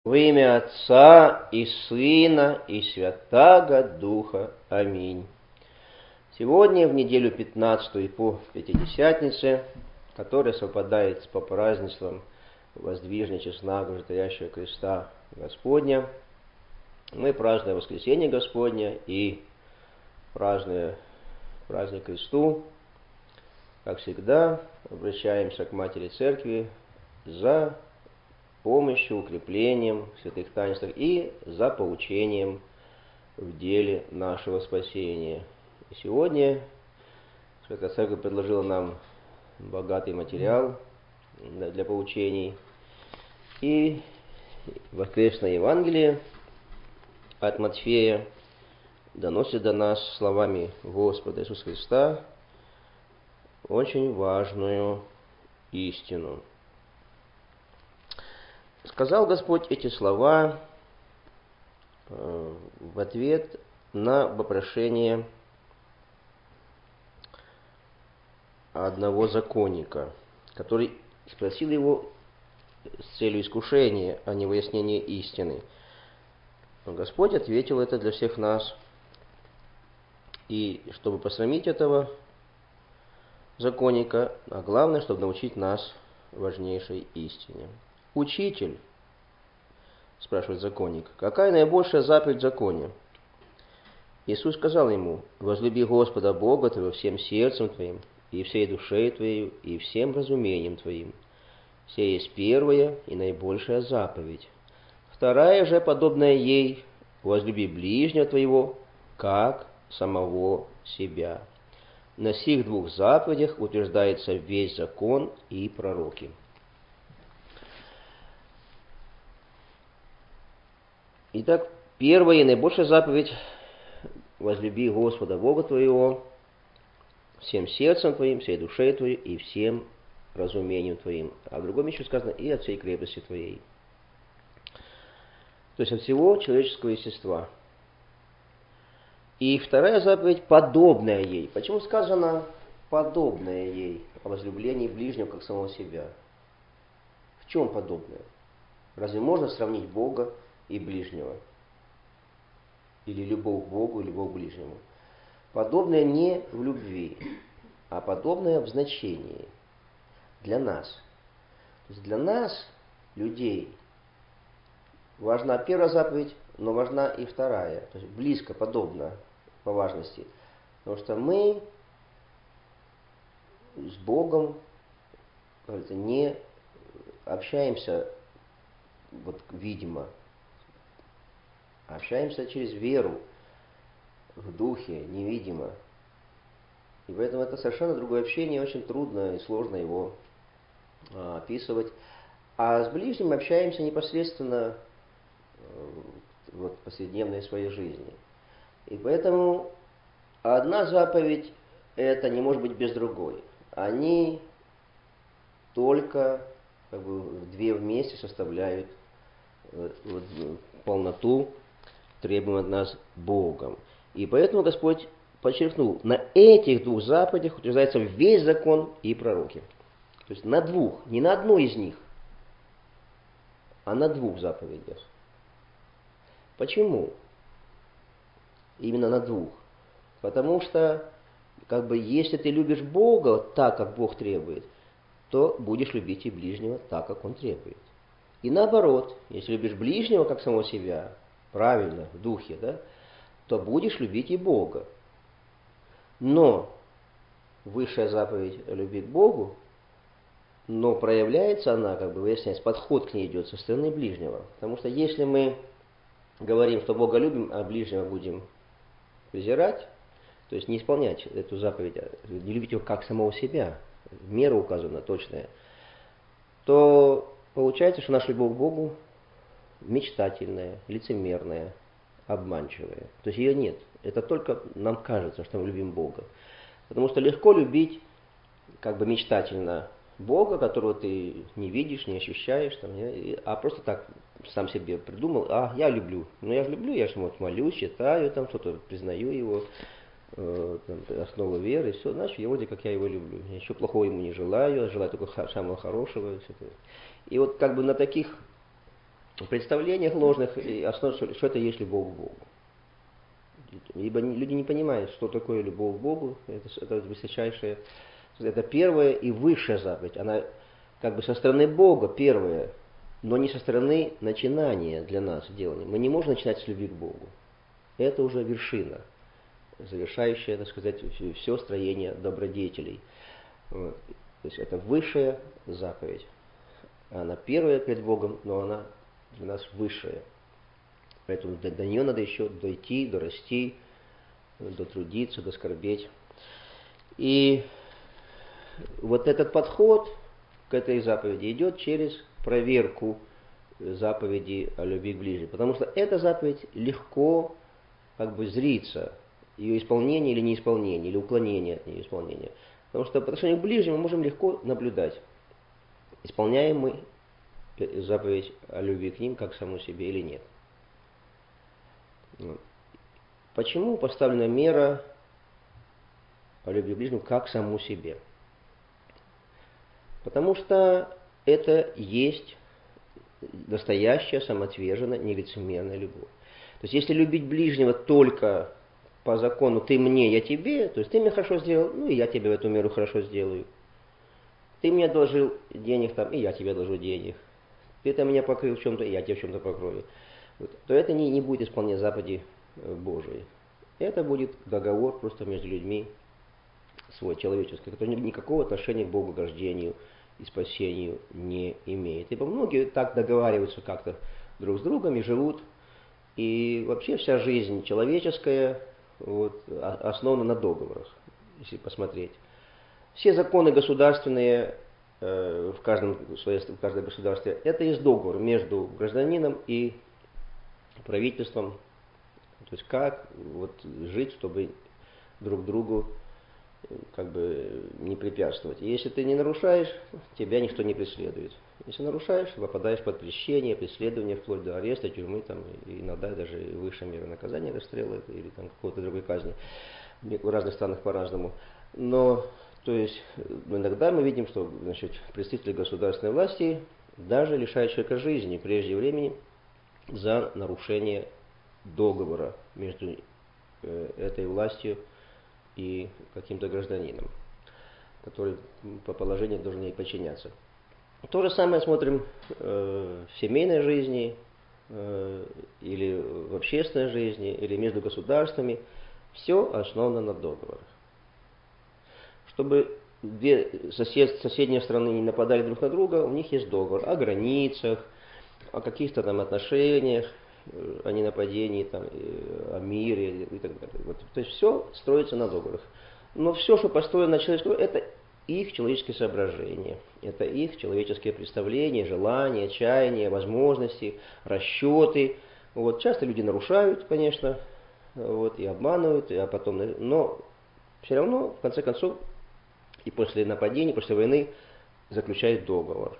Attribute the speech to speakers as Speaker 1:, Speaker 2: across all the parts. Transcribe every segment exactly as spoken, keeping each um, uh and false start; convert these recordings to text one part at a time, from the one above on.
Speaker 1: Во имя Отца и Сына и Святаго Духа. Аминь. Сегодня, в неделю пятнадцатую по Пятидесятнице, которая совпадает по празднествам воздвижения честного Божестоящего креста Господня, мы празднуем Воскресение Господня и празднуя праздник Кресту, как всегда, обращаемся к Матери Церкви за помощью, укреплением в святых таинствах и за поучением в деле нашего спасения. И сегодня Святая Церковь предложила нам богатый материал для поучений. И воскресное Евангелие от Матфея доносит до нас словами Господа Иисуса Христа очень важную истину. Сказал Господь эти слова в ответ на вопрошение одного законника, который спросил его с целью искушения, а не выяснения истины. Но Господь ответил это для всех нас. И чтобы посрамить этого законника, а главное, чтобы научить нас важнейшей истине. «Учитель, — спрашивает законник, — какая наибольшая заповедь в законе?» Иисус сказал ему: «Возлюби Господа Бога твоего всем сердцем твоим, и всей душой твоей, и всем разумением твоим. Сия есть первая и наибольшая заповедь. Вторая же, подобная ей, возлюби ближнего твоего, как самого себя. На сих двух заповедях утверждается весь закон и пророки». Итак, первая и наибольшая заповедь — возлюби Господа Бога твоего всем сердцем твоим, всей душой твоей и всем разумением твоим. А в другом еще сказано: и от всей крепости твоей. То есть от всего человеческого естества. И вторая заповедь подобная ей. Почему сказано подобная ей о возлюблении ближнего как самого себя? В чем подобное? Разве можно сравнить Бога и ближнего? Или любовь к Богу и любовь к ближнему? Подобное не в любви, а подобное в значении для нас. То есть для нас, людей, важна первая заповедь, но важна и вторая. То есть близко, подобно по важности. Потому что мы с Богом, кажется, не общаемся вот видимо, общаемся через веру, в духе, невидимо. И поэтому это совершенно другое общение, очень трудно и сложно его а, описывать. А с ближним общаемся непосредственно вот, в повседневной своей жизни. И поэтому одна заповедь — это не может быть без другой. Они только как бы, две вместе составляют вот, полноту, требуемую от нас Богом. И поэтому Господь подчеркнул: на этих двух заповедях утверждается весь закон и пророки. То есть на двух, не на одной из них, а на двух заповедях. Почему? Именно на двух. Потому что, как бы, если ты любишь Бога так, как Бог требует, то будешь любить и ближнего так, как Он требует. И наоборот, если любишь ближнего как самого себя, правильно, в духе, да, то будешь любить и Бога. Но высшая заповедь — любви к Богу, но проявляется она, как бы выясняется, подход к ней идет со стороны ближнего. Потому что если мы говорим, что Бога любим, а ближнего будем презирать, то есть не исполнять эту заповедь, не любить его как самого себя, мера указана точная, то получается, что наша любовь к Богу мечтательная, лицемерная, обманчивая. То есть ее нет. Это только нам кажется, что мы любим Бога. Потому что легко любить как бы мечтательно Бога, которого ты не видишь, не ощущаешь, там, не, а просто так сам себе придумал: а, я люблю. Ну я же люблю, я же вот молюсь, читаю, там что-то признаю его, э, там, основу веры, и все, значит, я вроде как я его люблю. Я ничего плохого ему не желаю, я желаю только самого хорошего. И вот как бы на таких в представлениях ложных и основ, что это есть любовь к Богу. Ибо люди не понимают, что такое любовь к Богу. Это, это высочайшая, это первая и высшая заповедь. Она как бы со стороны Бога первая, но не со стороны начинания для нас делания. Мы не можем начинать с любви к Богу. Это уже вершина, завершающая, так сказать, все строение добродетелей. Вот. То есть это высшая заповедь. Она первая перед Богом, но она для нас высшая. Поэтому до, до нее надо еще дойти, дорасти, дотрудиться, доскорбеть. И вот этот подход к этой заповеди идет через проверку заповеди о любви к ближнему. Потому что эта заповедь легко как бы зрится, ее исполнение или неисполнение, или уклонение от нее исполнения. Потому что по отношению к ближнему мы можем легко наблюдать, исполняем мы заповедь о любви к ним как саму себе или нет. Почему поставлена мера о любви к ближнему как саму себе? Потому что это есть настоящая, самоотверженная, нелицемерная любовь. То есть если любить ближнего только по закону «ты мне, я тебе», то есть ты мне хорошо сделал, ну и я тебе в эту меру хорошо сделаю. Ты мне одолжил денег там, и я тебе одолжу денег. Ты там меня покрыл в чем-то, и я тебя в чем-то покрою. Вот. То это не, не будет исполнять заповеди Божией. Это будет договор просто между людьми свой, человеческий, который никакого отношения к богоугождению и спасению не имеет. Ибо многие так договариваются как-то друг с другом и живут. И вообще вся жизнь человеческая вот, основана на договорах, если посмотреть. Все законы государственные э, в, каждом, в каждом государстве, это есть договор между гражданином и правительством. То есть как вот, жить, чтобы друг другу как бы не препятствовать. И если ты не нарушаешь, тебя никто не преследует. Если нарушаешь, попадаешь под пресечение, преследование, вплоть до ареста, тюрьмы, там, и иногда даже высшая мера наказания, расстрела или там, какой-то другой казни. В разных странах по-разному. Но, то есть, иногда мы видим, что значит, представители государственной власти даже лишают человека жизни прежде времени за нарушение договора между э, этой властью и каким-то гражданином, который по положению должен ей подчиняться. То же самое смотрим э, в семейной жизни, э, или в общественной жизни, или между государствами. Все основано на договорах. Чтобы две сосед, соседние страны не нападали друг на друга, у них есть договор о границах, о каких-то там отношениях, о ненападении, там, о мире и так далее. Вот. То есть все строится на договорах. Но все, что построено на человеческом, это их человеческие соображения, это их человеческие представления, желания, чаяния, возможности, расчеты. Вот. Часто люди нарушают, конечно, вот, и обманывают, а потом, но все равно, в конце концов, и после нападения, после войны заключают договор.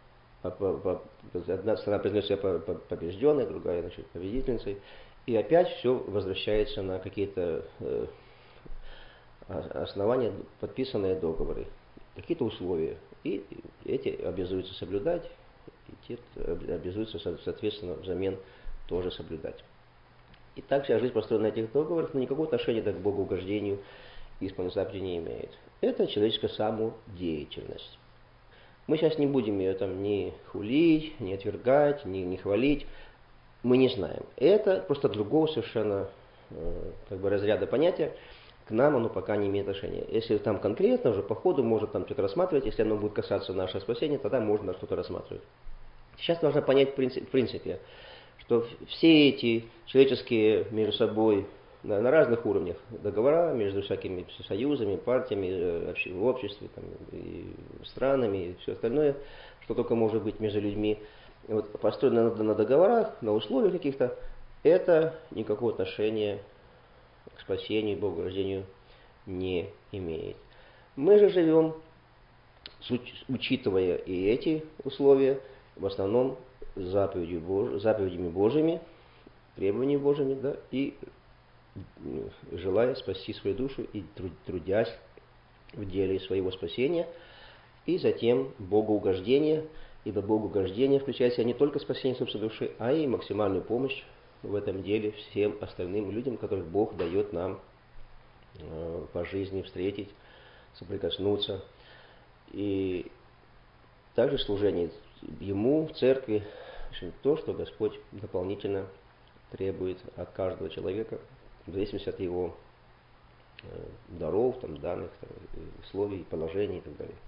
Speaker 1: Одна страна признает себя побежденной, другая, значит, победительницей. И опять все возвращается на какие-то э, основания, подписанные договоры, какие-то условия. И эти обязуются соблюдать, и те обязуются, соответственно, взамен тоже соблюдать. И так вся жизнь построена на этих договорах, но никакого отношения к богоугождению и исполнению заповедей не имеет. Это человеческая самодеятельность. Мы сейчас не будем ее там ни хулить, ни отвергать, ни, ни хвалить. Мы не знаем. Это просто другого совершенно э, как бы разряда понятия. К нам оно пока не имеет отношения. Если там конкретно уже по ходу может там что-то рассматривать, если оно будет касаться нашего спасения, тогда можно что-то рассматривать. Сейчас нужно понять в принципе, в принципе, что все эти человеческие между собой на, на разных уровнях договора между всякими союзами, партиями, в обществе, там, и странами и все остальное, что только может быть между людьми, вот, построено на, на договорах, на условиях каких-то, это никакого отношения к спасению и богорождению не имеет. Мы же живем, учитывая и эти условия, в основном заповедью Бож... заповедями Божьими, требованиями Божьими, да, и желая спасти свою душу и трудясь в деле своего спасения, и затем богоугождение Ибо богоугождение включает в себя не только спасение собственной души, а и максимальную помощь в этом деле всем остальным людям, которых Бог дает нам э, по жизни встретить, соприкоснуться. И также служение Ему, в церкви, в общем, то, что Господь дополнительно требует от каждого человека, в зависимости от его э, даров, там, данных, там, условий, положений и так далее.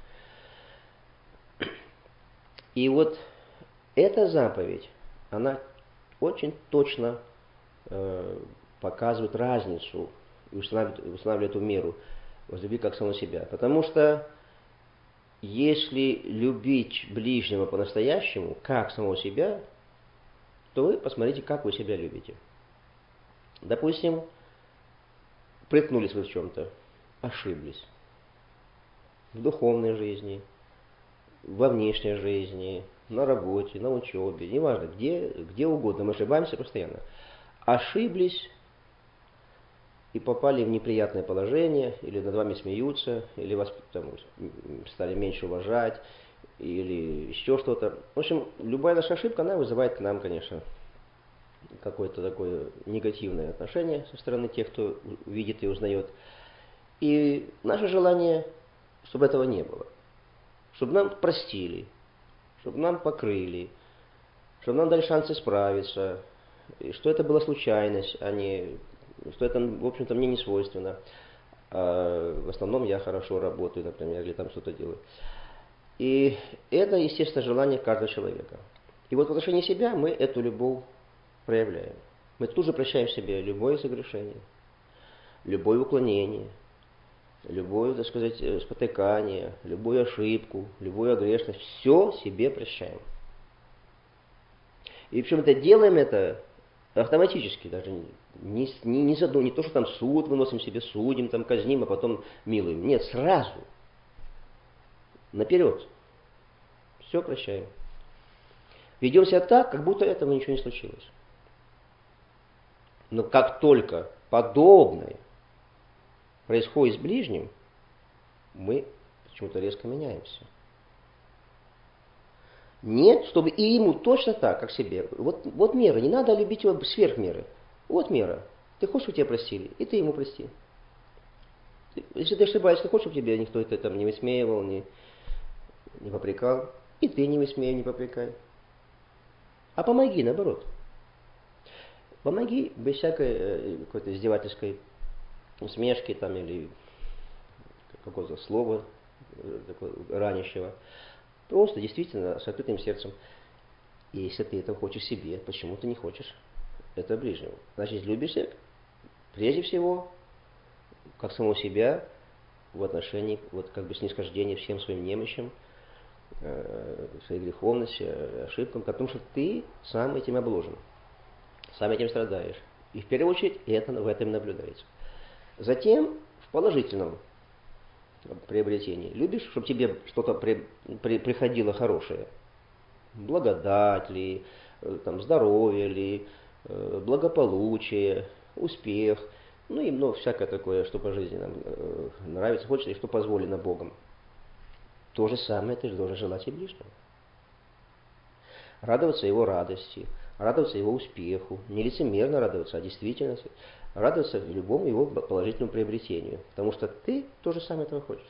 Speaker 1: И вот эта заповедь, она очень точно э, показывает разницу и устанавливает, устанавливает эту меру возлюби как самого себя. Потому что если любить ближнего по-настоящему, как самого себя, то вы посмотрите, как вы себя любите. Допустим, приткнулись вы в чем-то, ошиблись. В духовной жизни, во внешней жизни, на работе, на учебе, неважно, где, где угодно, мы ошибаемся постоянно. Ошиблись и попали в неприятное положение, или над вами смеются, или вас там, стали меньше уважать, или еще что-то. В общем, любая наша ошибка, она вызывает к нам, конечно, какое-то такое негативное отношение со стороны тех, кто видит и узнает. И наше желание, чтобы этого не было. Чтобы нам простили, чтобы нам покрыли, чтобы нам дали шанс исправиться, и что это была случайность, а не, что это, в общем-то, мне не свойственно. А в основном я хорошо работаю, например, или там что-то делаю. И это, естественно, желание каждого человека. И вот в отношении себя мы эту любовь проявляем. Мы тут же прощаем себе любое согрешение, любое уклонение, любое, так сказать, спотыкание, любую ошибку, любую огрешность. Все себе прощаем. И почему-то делаем это автоматически, даже не, не, не, задум, не то, что там суд выносим себе, судим, там казним, а потом милуем. Нет, сразу. Наперед. Все прощаем. Ведем себя так, как будто этого ничего не случилось. Но как только подобное происходит с ближним, мы почему-то резко меняемся. Нет, чтобы и ему точно так, как себе. Вот, вот мера, не надо любить его сверх меры. Вот мера. Ты хочешь, чтобы тебя простили, и ты ему прости. Если ты ошибаешься, ты хочешь, чтобы тебя никто это там не высмеивал, не, не попрекал, и ты не высмеивай, не попрекай. А помоги, наоборот. Помоги без всякой какой-то издевательской усмешки там, или какого-то слова такого ранящего. Просто действительно с открытым сердцем. И если ты этого хочешь себе, почему ты не хочешь это ближнего? Значит, любишь себя прежде всего как самого себя в отношении вот как бы снисхождения всем своим немощам, э, своей греховности, ошибкам, потому что ты сам этим обложен, сам этим страдаешь. И в первую очередь это, в этом наблюдается. Затем в положительном приобретении. Любишь, чтобы тебе что-то при, при, приходило хорошее? Благодать ли, там, здоровье ли, благополучие, успех, ну и много всякое такое, что по жизни нам нравится, хочется и что позволено Богом. То же самое ты должен желать и ближнему. Радоваться его радости, радоваться его успеху, не лицемерно радоваться, а действительно радоваться любому его положительному приобретению, потому что ты тоже сам этого хочешь.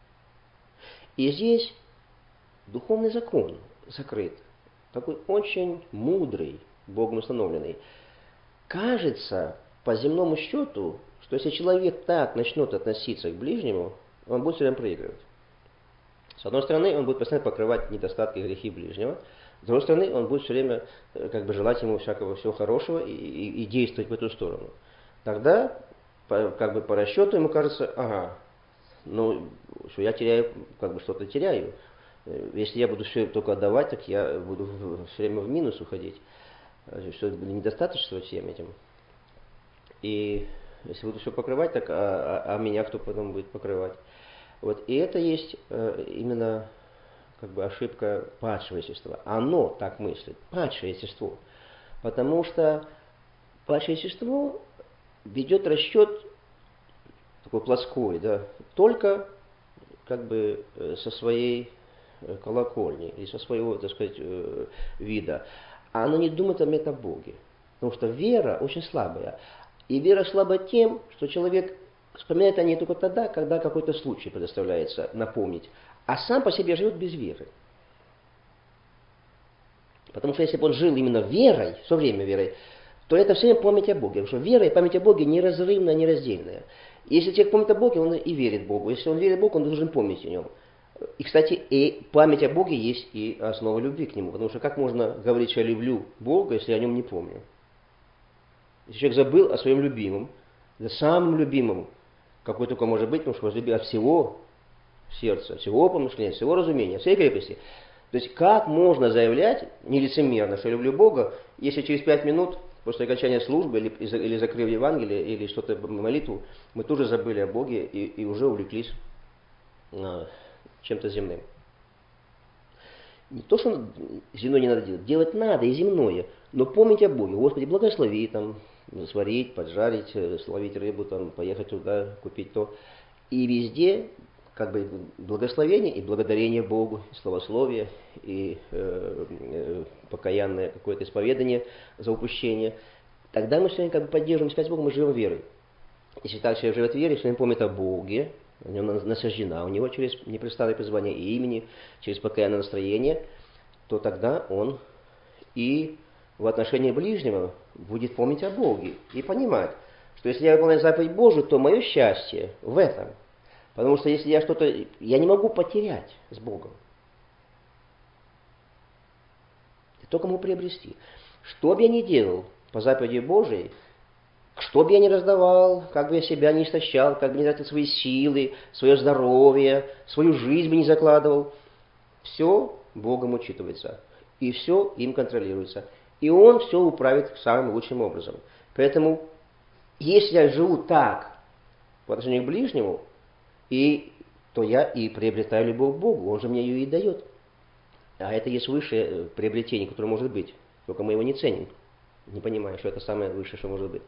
Speaker 1: И здесь духовный закон закрыт, такой очень мудрый, Богом установленный. Кажется, по земному счету, что если человек так начнет относиться к ближнему, он будет все время проигрывать. С одной стороны, он будет постоянно покрывать недостатки и грехи ближнего, с другой стороны, он будет все время как бы желать ему всякого всего хорошего и, и, и действовать в эту сторону. Тогда, по, как бы по расчету, ему кажется, ага, ну, что я теряю, как бы что-то теряю. Если я буду все только отдавать, так я буду все время в минус уходить. Что недостаточно всем этим. И если буду все покрывать, так а, а, а меня кто потом будет покрывать? Вот. И это есть э, именно как бы ошибка падшего естества. Оно так мыслит, падшее естество. Потому что падшее естество ведет расчет такой плоской, да, только как бы со своей колокольни или со своего, так сказать, вида, а оно не думает о метабоге. Потому что вера очень слабая. И вера слаба тем, что человек вспоминает о ней только тогда, когда какой-то случай предоставляется напомнить. А сам по себе живет без веры. Потому что если бы он жил именно верой, все время верой, то это все время память о Боге. Потому что вера и память о Боге неразрывная, нераздельная. Если человек помнит о Боге, он и верит Богу. Если он верит Богу, он должен помнить о нем. И, кстати, и память о Боге есть и основа любви к Нему. Потому что как можно говорить, что я люблю Бога, если я о Нем не помню? Если человек забыл о своем любимом, да самым любимым, какой только может быть, потому что возлюбил от всего сердца, всего помышления, всего разумения, всей крепости. То есть как можно заявлять нелицемерно, что я люблю Бога, если через пять минут после окончания службы или, или закрыв Евангелие, или что-то, молитву, мы тоже забыли о Боге и, и уже увлеклись а, чем-то земным. Не то, что земное не надо делать, делать надо и земное, но помнить о Боге. Господи, благослови, там, сварить, поджарить, словить рыбу, там, поехать туда, купить то. И везде как бы благословение и благодарение Богу, и славословие, и э, э, покаянное какое-то исповедание за упущение. Тогда мы сегодня как бы поддерживаем связь с Богом, мы живем верой. Если так человек живет верой, если он помнит о Боге, у него насаждена у него через непрестанное призвание имени, через покаянное настроение, то тогда он и в отношении ближнего будет помнить о Боге и понимать, что если я выполняю заповедь Божию, то мое счастье в этом. Потому что если я что-то... Я не могу потерять с Богом. Я только могу приобрести. Что бы я ни делал по заповеди Божией, что бы я ни раздавал, как бы я себя не истощал, как бы не тратил свои силы, свое здоровье, свою жизнь бы не закладывал, все Богом учитывается. И все им контролируется. И Он все управит самым лучшим образом. Поэтому, если я живу так по отношению к ближнему, и, то я и приобретаю любовь к Богу. Он же мне ее и дает. А это есть высшее приобретение, которое может быть. Только мы его не ценим. Не понимаем, что это самое высшее, что может быть.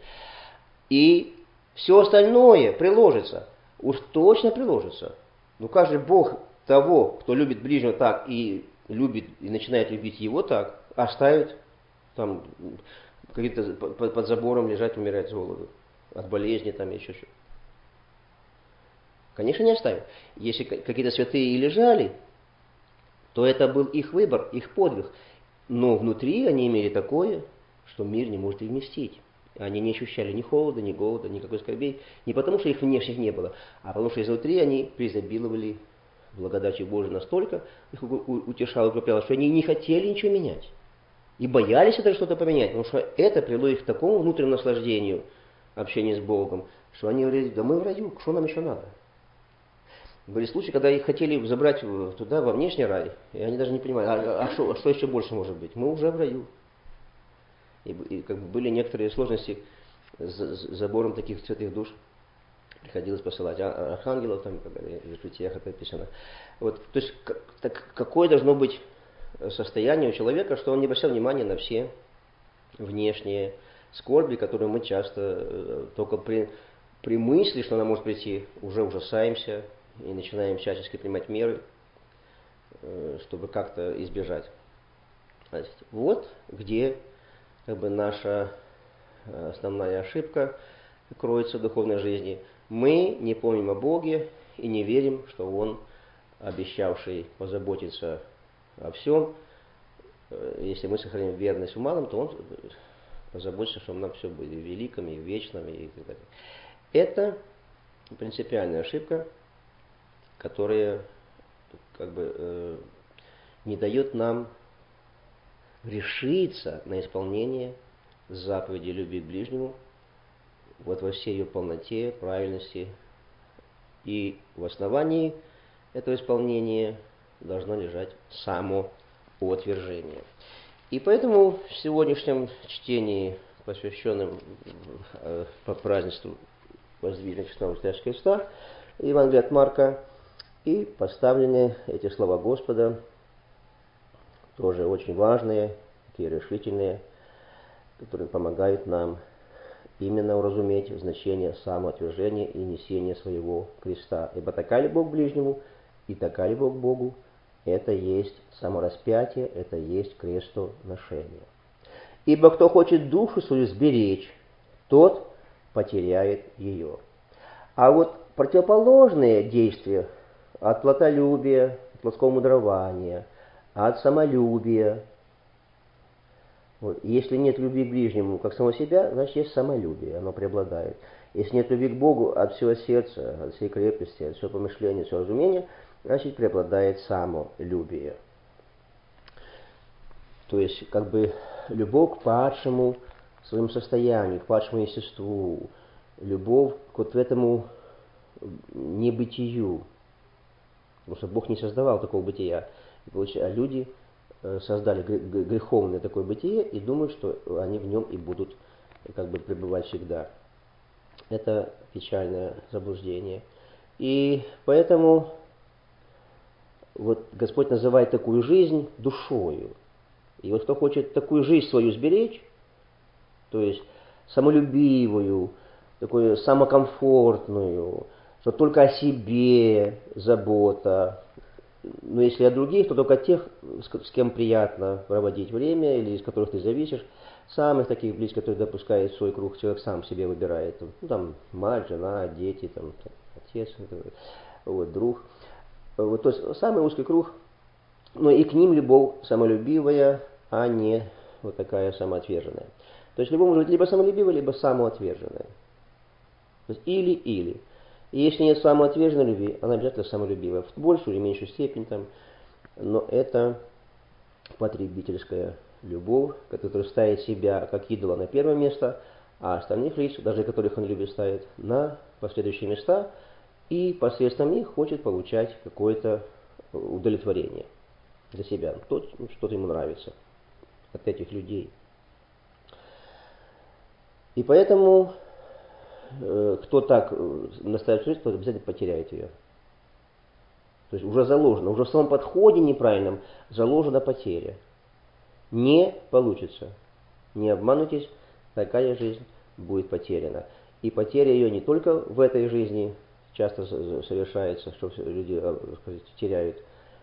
Speaker 1: И все остальное приложится. Уж точно приложится. Ну как же Бог того, кто любит ближнего так и любит и начинает любить его так, оставит там какие-то под забором лежать, умирать с голоду. От болезни там еще что-то. Конечно, не оставит. Если какие-то святые и лежали, то это был их выбор, их подвиг. Но внутри они имели такое, что мир не может и вместить. Они не ощущали ни холода, ни голода, никакой скорбей. Не потому, что их внешних не было, а потому, что изнутри они преизобиловали благодатью Божией настолько, их утешало, укрепляло, что они не хотели ничего менять. И боялись это что-то поменять, потому что это привело их к такому внутреннему наслаждению общения с Богом, что они говорили, да мы в раю, что нам еще надо? Были случаи, когда их хотели забрать туда, во внешний рай, и они даже не понимали, а, а, что, а что еще больше может быть? Мы уже в раю. И, и как бы были некоторые сложности с, с забором таких святых душ. Приходилось посылать а, архангелов, там, в житиях это описано. Вот, то есть, как, так, какое должно быть состояние у человека, что он не обращал внимания на все внешние скорби, которые мы часто только при, при мысли, что она может прийти, уже ужасаемся, и начинаем всячески принимать меры, чтобы как-то избежать. Вот где как бы, наша основная ошибка кроется в духовной жизни. Мы не помним о Боге и не верим, что Он, обещавший позаботиться о всем, если мы сохраним верность в малом, то Он позаботится, что нам все будет и великим, и вечным, и так далее. Это принципиальная ошибка, которая как бы, э, не дает нам решиться на исполнение заповеди любви к ближнему вот во всей ее полноте, правильности. И в основании этого исполнения должно лежать самоутверждение. И поэтому в сегодняшнем чтении, посвященном э, по празднеству воздвижения честного Христовского креста, Евангелие от Марка, и поставлены эти слова Господа, тоже очень важные, такие решительные, которые помогают нам именно уразуметь значение самоотвержения и несения своего креста. Ибо такая любовь к ближнему и такая любовь к Богу, это есть самораспятие, это есть крестоношение. Ибо кто хочет душу свою сберечь, тот потеряет ее. А вот противоположные действия от плотолюбия, от плотского мудрования, от самолюбия. Вот. Если нет любви к ближнему, как самого себя, значит есть самолюбие, оно преобладает. Если нет любви к Богу от всего сердца, от всей крепости, от всего помышления, от всего разумения, значит преобладает самолюбие. То есть, как бы, любовь к падшему своему состоянию, к падшему естеству, любовь к вот этому небытию. Потому что Бог не создавал такого бытия. А люди создали греховное такое бытие и думают, что они в нем и будут как бы пребывать всегда. Это печальное заблуждение. И поэтому вот Господь называет такую жизнь душою. И вот кто хочет такую жизнь свою сберечь, то есть самолюбивую, такую самокомфортную, что только о себе забота, но если о других, то только тех, с кем приятно проводить время, или из которых ты зависишь, самых таких близких, которые допускает в свой круг, человек сам себе выбирает, ну там мать, жена, дети, там, отец, вот, друг. Вот, то есть самый узкий круг, но и к ним любовь самолюбивая, а не вот такая самоотверженная. То есть любовь может быть либо самолюбивая, либо самоотверженная. То есть или-или. И если нет самоотверженной любви, она обязательно самолюбивая. В большую или меньшую степень там. Но это потребительская любовь, которая ставит себя как идола на первое место, а остальных лиц, даже которых он любит, ставит на последующие места, и посредством них хочет получать какое-то удовлетворение для себя, то, что-то ему нравится от этих людей. И поэтому э, кто так наставит жизнь, тот обязательно потеряет ее. То есть уже заложено, уже в самом подходе неправильном заложена потеря. Не получится. Не обманутесь, такая жизнь будет потеряна. И потеря ее не только в этой жизни часто совершается, что люди теряют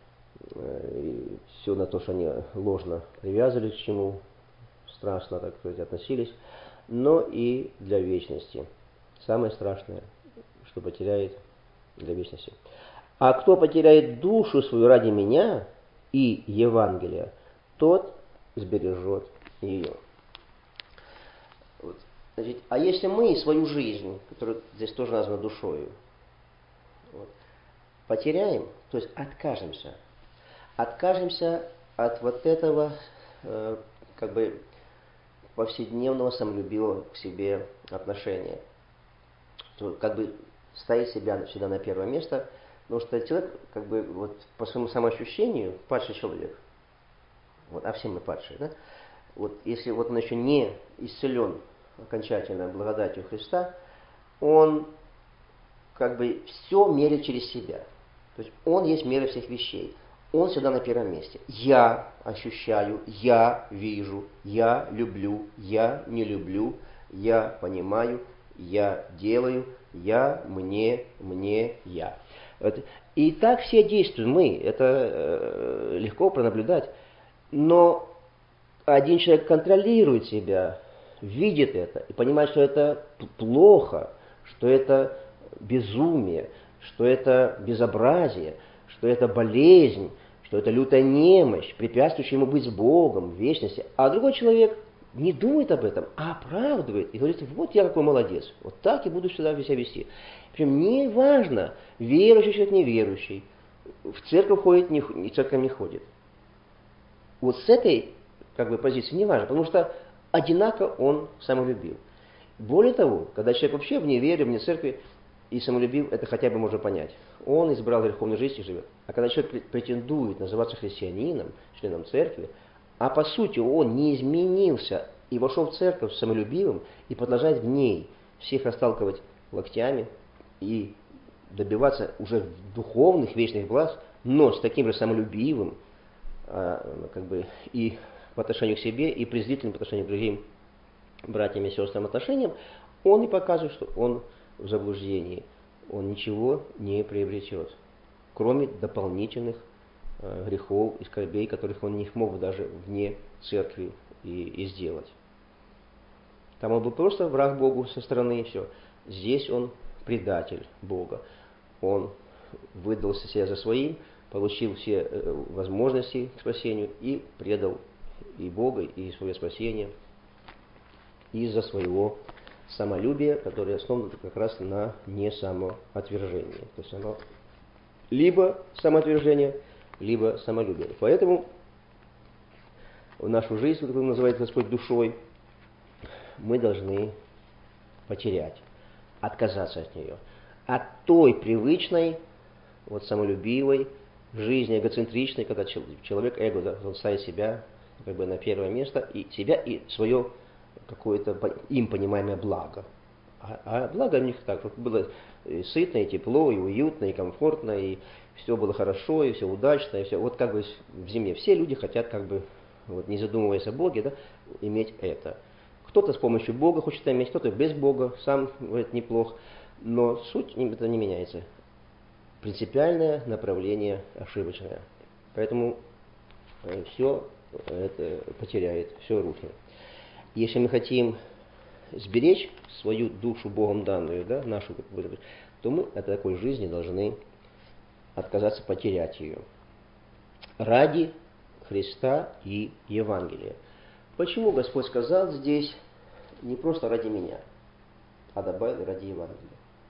Speaker 1: все на то, что они ложно привязывались к чему, страшно, так сказать, относились, но и для вечности. Самое страшное, что потеряет для вечности. А кто потеряет душу свою ради меня и Евангелия, тот сбережет ее. Вот. Значит, а если мы свою жизнь, которая здесь тоже названа душою, вот, потеряем, то есть откажемся, откажемся от вот этого э, как бы повседневного самолюбивого к себе отношения, то как бы ставить себя всегда на первое место, потому что человек как бы вот по своему самоощущению падший человек. Вот, а все мы падшие, да? Вот если вот он еще не исцелен окончательно благодатью Христа, он как бы все мерит через себя. То есть он есть мера всех вещей. Он всегда на первом месте. Я ощущаю, я вижу, я люблю, я не люблю, я понимаю, я делаю, я, мне, мне, я. И так все действуем мы. Это легко пронаблюдать. Но один человек контролирует себя, видит это и понимает, что это плохо, что это безумие, что это безобразие, что это болезнь, что это лютая немощь, препятствующая ему быть с Богом в вечности. А другой человек не думает об этом, а оправдывает и говорит: вот я какой молодец, вот так и буду всегда себя вести. Причем не важно, верующий человек, неверующий, в церковь ходит, не, в церковь не ходит. Вот с этой как бы позиции не важно, потому что одинаково он самолюбил. Более того, когда человек вообще в невере, вне церкви и самолюбил, это хотя бы можно понять. Он избрал греховную жизнь и живет. А когда человек претендует называться христианином, членом церкви, а по сути он не изменился и вошел в церковь самолюбивым и продолжает в ней всех расталкивать локтями и добиваться уже духовных вечных благ, но с таким же самолюбивым, как бы и по отношению к себе, и презрительным по отношению к другим братьям и сестрам отношениям, он и показывает, что он в заблуждении. Он ничего не приобретет, кроме дополнительных э, грехов и скорбей, которых он не мог бы даже вне церкви и, и сделать. Там он был просто враг Богу со стороны, и все. Здесь он предатель Бога. Он выдал себя за своим, получил все э, возможности к спасению и предал и Бога, и свое спасение из-за своего самолюбия, которое основано как раз на несамоотвержении. То есть оно либо самоотвержение, либо самолюбие. Поэтому в нашу жизнь, которую называет Господь душой, мы должны потерять, отказаться от нее. От той привычной, вот самолюбивой жизни, эгоцентричной, когда человек эго, да, он ставит себя как бы на первое место, и себя, и свое какое-то им понимаемое благо. А, а благо у них так, чтобы было и сытно, и тепло, и уютно, и комфортно, и все было хорошо, и все удачно, и все. Вот как бы в зиме все люди хотят, как бы, вот, не задумываясь о Боге, да, иметь это. Кто-то с помощью Бога хочет иметь, кто-то без Бога, сам говорит, неплох, но суть это не меняется. Принципиальное направление ошибочное. Поэтому все это потеряет, все рухнет. Если мы хотим сберечь свою душу Богом данную, да, нашу, то мы от такой жизни должны отказаться потерять ее ради Христа и Евангелия. Почему Господь сказал здесь не просто ради меня, а добавил ради Евангелия?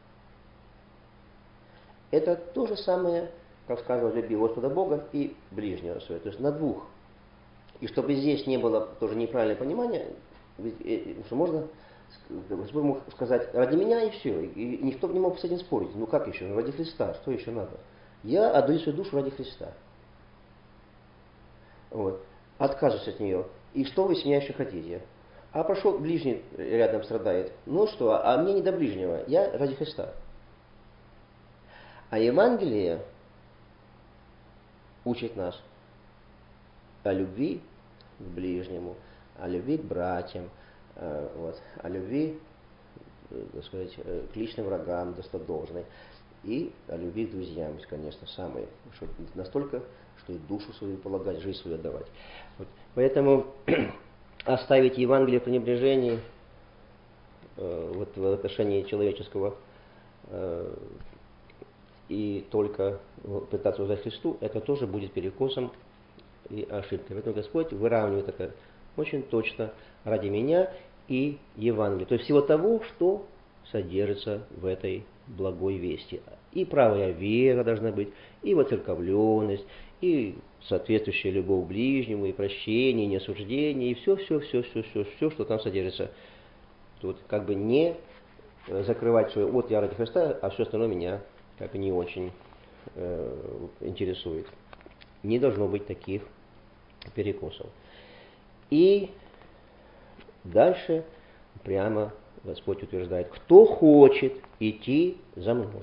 Speaker 1: Это то же самое, как сказано, люби Господа Бога и ближнего своего, то есть на двух. И чтобы здесь не было тоже неправильное понимание, что можно, Господь мог сказать ради меня и все, и никто не мог с этим спорить. Ну как еще? Ради Христа, что еще надо? Я отдаю свою душу ради Христа. Вот. Отказываюсь от нее. И что вы с меня еще хотите? А прошел ближний рядом страдает. Ну что, а мне не до ближнего. Я ради Христа. А Евангелие учит нас о любви к ближнему, о любви к братьям, вот, о любви, так сказать, к личным врагам достодолжной и о любви к друзьям, конечно, самое, что настолько, что и душу свою полагать, жизнь свою отдавать. Вот. Поэтому оставить Евангелие в пренебрежении э, вот, в отношении человеческого э, и только пытаться узнать Христу, это тоже будет перекосом и ошибкой. Поэтому Господь выравнивает это очень точно ради меня и Евангелия. То есть всего того, что содержится в этой благой вести. И правая вера должна быть, и воцерковленность, и соответствующая любовь к ближнему, и прощение, и неосуждение, и все, все, все, все, все, все, что там содержится. Тут как бы не закрывать свое «вот я ради Христа», а все остальное меня как бы не очень э, интересует. Не должно быть таких перекосов. И дальше прямо Господь утверждает, кто хочет идти за мной.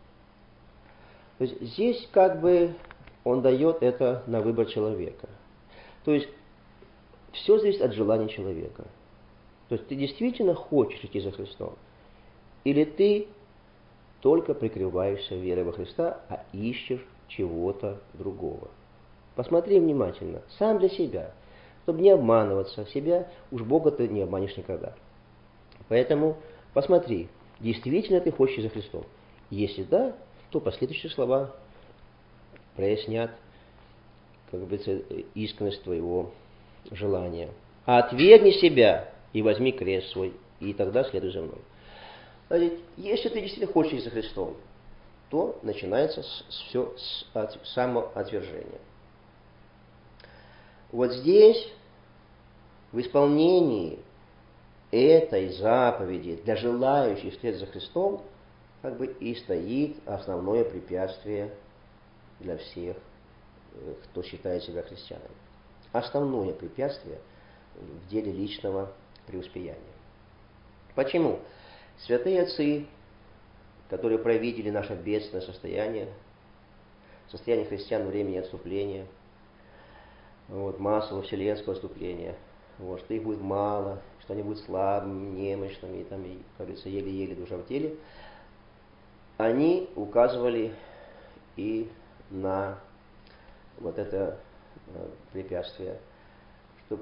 Speaker 1: То есть здесь как бы Он дает это на выбор человека. То есть все зависит от желания человека. То есть ты действительно хочешь идти за Христом, или ты только прикрываешься верой во Христа, а ищешь чего-то другого. Посмотри внимательно, сам для себя, чтобы не обманываться. Себя уж Бога ты не обманешь никогда. Поэтому посмотри, действительно ты хочешь за Христом. Если да, то последующие слова прояснят, как говорится, искренность твоего желания. Отвергни себя и возьми крест свой, и тогда следуй за мной. Значит, если ты действительно хочешь идти за Христом, то начинается с, все с от, самоотвержения. Вот здесь, в исполнении этой заповеди для желающих вслед за Христом, как бы и стоит основное препятствие для всех, кто считает себя христианом. Основное препятствие в деле личного преуспеяния. Почему? Святые отцы, которые провидели наше бедственное состояние, состояние христиан во времени отступления, вот, массового вселенского отступления, вот, что их будет мало, что они будут слабыми, немощными, и, там, и, как говорится, еле-еле душа в теле, они указывали и на вот это э, препятствие, что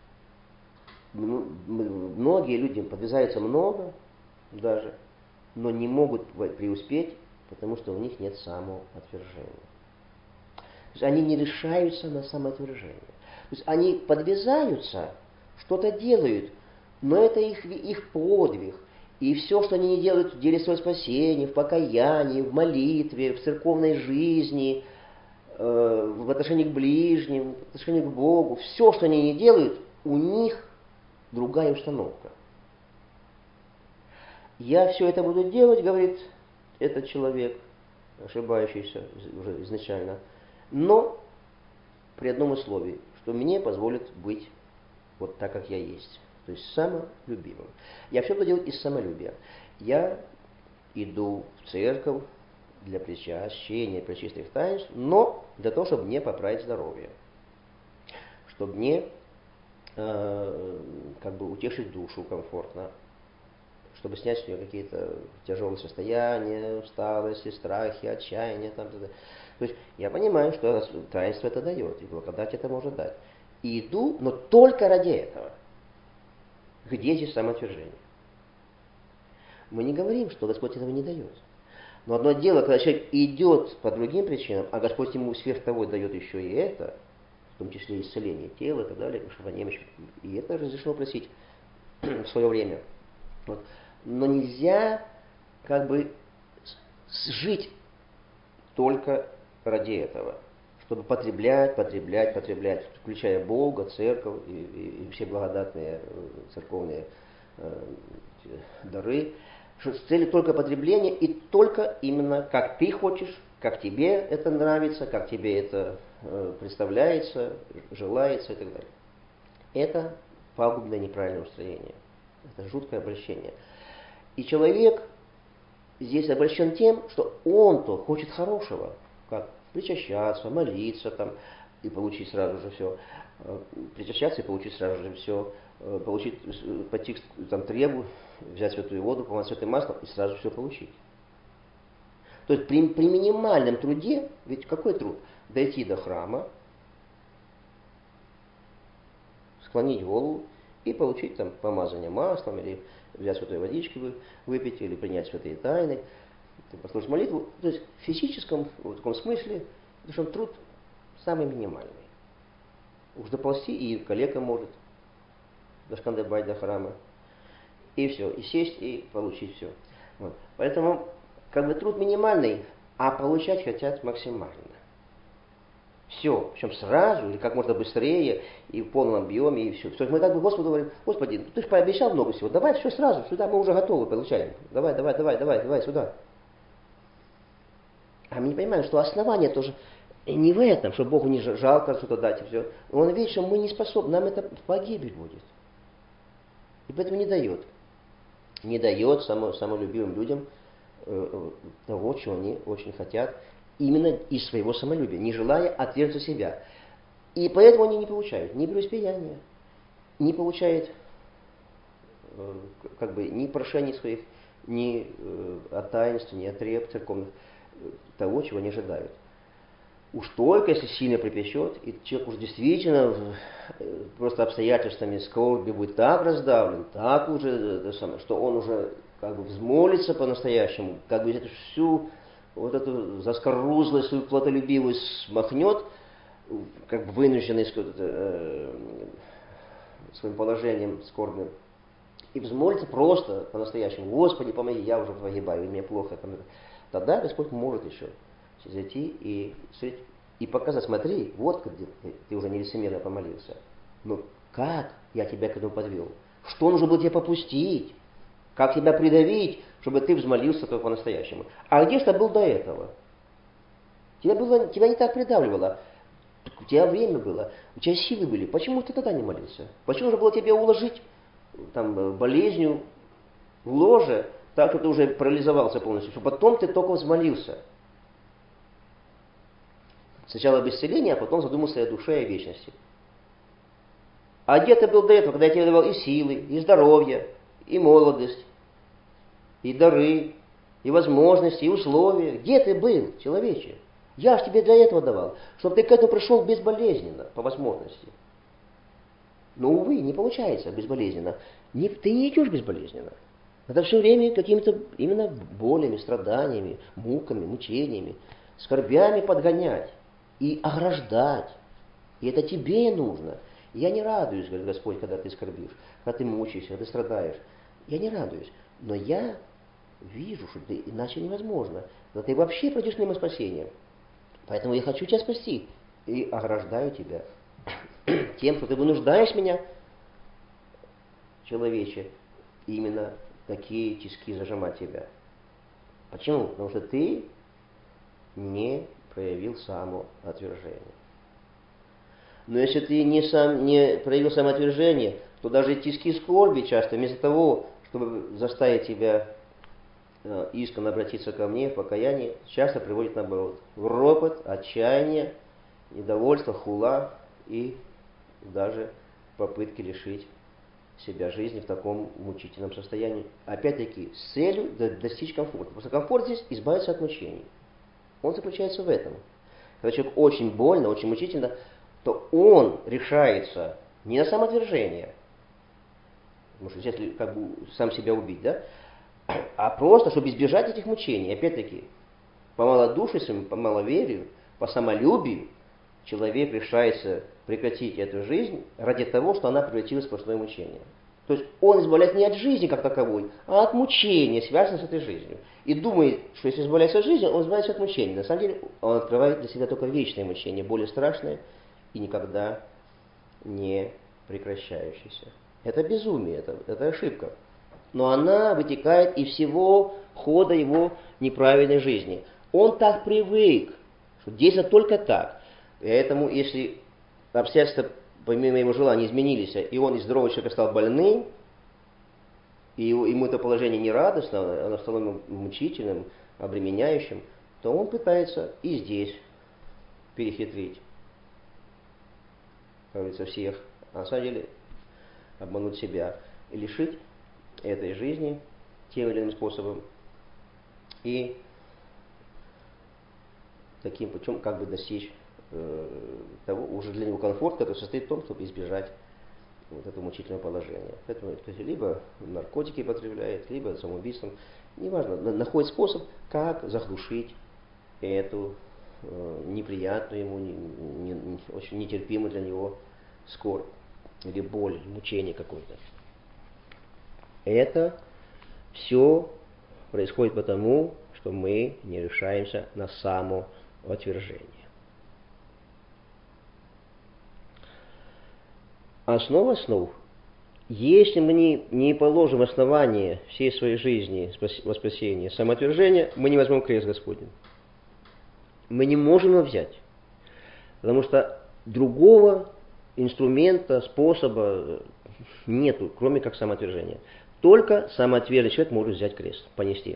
Speaker 1: многие люди подвязаются много даже, но не могут преуспеть, потому что у них нет самоотвержения. То есть они не решаются на самоотвержение. То есть они подвязаются, что-то делают, но это их, их подвиг. И все, что они не делают в деле своего спасения, в покаянии, в молитве, в церковной жизни, э, в отношении к ближним, в отношении к Богу, все, что они не делают, у них другая установка. Я все это буду делать, говорит этот человек, ошибающийся уже изначально, но при одном условии, что мне позволят быть вот так, как я есть. То есть самолюбивым. Я все буду делать из самолюбия. Я иду в церковь для причащения, пречистых таинств, но для того, чтобы мне поправить здоровье. Чтобы мне э, как бы утешить душу комфортно. Чтобы снять с нее какие-то тяжелые состояния, усталости, страхи, отчаяние. Там, т.д. То есть я понимаю, что таинство это дает, и благодать это может дать. И иду, но только ради этого. Где здесь самоотвержение? Мы не говорим, что Господь этого не дает. Но одно дело, когда человек идет по другим причинам, а Господь ему сверх того дает еще и это, в том числе исцеление тела и так далее, потому что немощь, и это разрешено просить в свое время. Вот. Но нельзя как бы жить только ради этого, чтобы потреблять, потреблять, потреблять, включая Бога, церковь и, и, и все благодатные церковные э, дары, с целью только потребления и только именно как ты хочешь, как тебе это нравится, как тебе это э, представляется, желается и так далее. Это пагубное неправильное устроение. Это жуткое обращение. И человек здесь обращен тем, что он-то хочет хорошего, как причащаться, молиться там, и получить сразу же все. Причащаться и получить сразу же все. Получить, пойти там требу, взять святую воду, помазать святым маслом и сразу все получить. То есть при, при минимальном труде, ведь какой труд? Дойти до храма, склонить голову и получить там помазание маслом, или взять святой водички выпить, или принять святые тайны, послушать молитву. То есть в физическом, в таком смысле, потому что труд самый минимальный. Уж доползти и калека может дошкандыбать до храма. И все, и сесть, и получить все. Вот. Поэтому как бы труд минимальный, а получать хотят максимально. Все, причем сразу, или как можно быстрее, и в полном объеме, и все. То есть мы так бы Господу говорим: Господи, ну ты же пообещал много всего, давай все сразу, сюда, мы уже готовы, получаем. Давай, давай, давай, давай, давай, сюда. А мы не понимаем, что основание тоже не в этом, что Богу не жалко что-то дать и все. Он видит, что мы не способны, нам это погибель будет. И поэтому не дает. Не дает само, самолюбивым людям э, того, чего они очень хотят, именно из своего самолюбия, не желая отвергнуть себя. И поэтому они не получают ни преуспеяния, не получают э, как бы ни прошений своих, ни э, от таинств, ни от треб церковных, э, того, чего они ожидают. Уж только если сильно припечет, и человек уж действительно э, просто обстоятельствами скорби будет так раздавлен, так уже, э, самое, что он уже как бы взмолится по-настоящему, как бы эту всю вот эту заскорузлость, свою плотолюбивость смахнет, как бы вынужденный э, своим положением скорбным, и взмолится просто по-настоящему: Господи, помоги, я уже погибаю, мне плохо. Тогда Господь может еще зайти и, и показать: смотри, вот где ты уже нелицемерно помолился. Ну как я тебя к этому подвел? Что нужно было тебе попустить? Как тебя придавить, чтобы ты взмолился только по-настоящему? А где же ты был до этого? Тебя, было, тебя не так придавливало. У тебя время было, у тебя силы были. Почему ты тогда не молился? Почему же было тебя уложить там, болезнью в ложе, так что ты уже парализовался полностью, чтобы потом ты только взмолился? Сначала об исцелении, а потом задумался о душе и о вечности. А где ты был до этого, когда я тебе давал и силы, и здоровье, и молодость, и дары, и возможности, и условия? Где ты был, человече? Я же тебе для этого давал, чтобы ты к этому пришел безболезненно, по возможности. Но, увы, не получается безболезненно. Не, ты не идешь безболезненно. Это все время какими-то именно болями, страданиями, муками, мучениями, скорбями подгонять и ограждать. И это тебе и нужно. Я не радуюсь, говорит Господь, когда ты скорбишь, когда ты мучаешься, когда ты страдаешь. Я не радуюсь. Но я вижу, что ты, иначе невозможно. Но ты вообще пройдешь мимо спасения. Поэтому я хочу тебя спасти. И ограждаю тебя тем, что ты вынуждаешь меня, человече, именно такие тиски зажимать тебя. Почему? Потому что ты не проявил самоотвержение. Но если ты не, сам, не проявил самоотвержение, то даже тиски скорби часто, вместо того, чтобы заставить тебя э, искренне обратиться ко мне в покаянии, часто приводит наоборот. В ропот, отчаяние, недовольство, хула и даже попытки лишить себя жизни в таком мучительном состоянии. Опять-таки, с целью достичь комфорта. Потому что комфорт здесь избавиться от мучений. Он заключается в этом. Когда человек очень больно, очень мучительно, то он решается не на самоотвержение, потому что если как бы сам себя убить, да, а просто, чтобы избежать этих мучений. Опять-таки, по малодушию, по маловерию, по самолюбию человек решается прекратить эту жизнь ради того, что она превратилась в сплошное мучение. То есть он избавляется не от жизни как таковой, а от мучения, связанного с этой жизнью. И думает, что если избавляется от жизни, он избавляется от мучений. На самом деле он открывает для себя только вечное мучение, более страшное и никогда не прекращающееся. Это безумие, это, это ошибка. Но она вытекает из всего хода его неправильной жизни. Он так привык, что действует только так. Поэтому, если обстоятельства, помимо его желания, изменились, и он из здорового человека стал больным, и ему это положение не радостно, оно стало ему мучительным, обременяющим, то он пытается и здесь перехитрить, как говорится, всех, а на самом деле обмануть себя и лишить этой жизни тем или иным способом, и таким путем как бы достичь э, того уже для него комфорта, который состоит в том, чтобы избежать вот этого мучительного положения. Поэтому кто либо наркотики потребляет, либо самоубийством, неважно, находит способ, как заглушить эту э, неприятную ему, не, не, не, очень нетерпимую для него скорбь или боль, мучение какое-то. Это все происходит потому, что мы не решаемся на самоотвержение. Основа основ. Если мы не, не положим основание всей своей жизни во спасение самоотвержения, мы не возьмем крест Господень. Мы не можем его взять. Потому что другого инструмента, способа нету, кроме как самоотвержения. Только самоотверженный человек может взять крест, понести.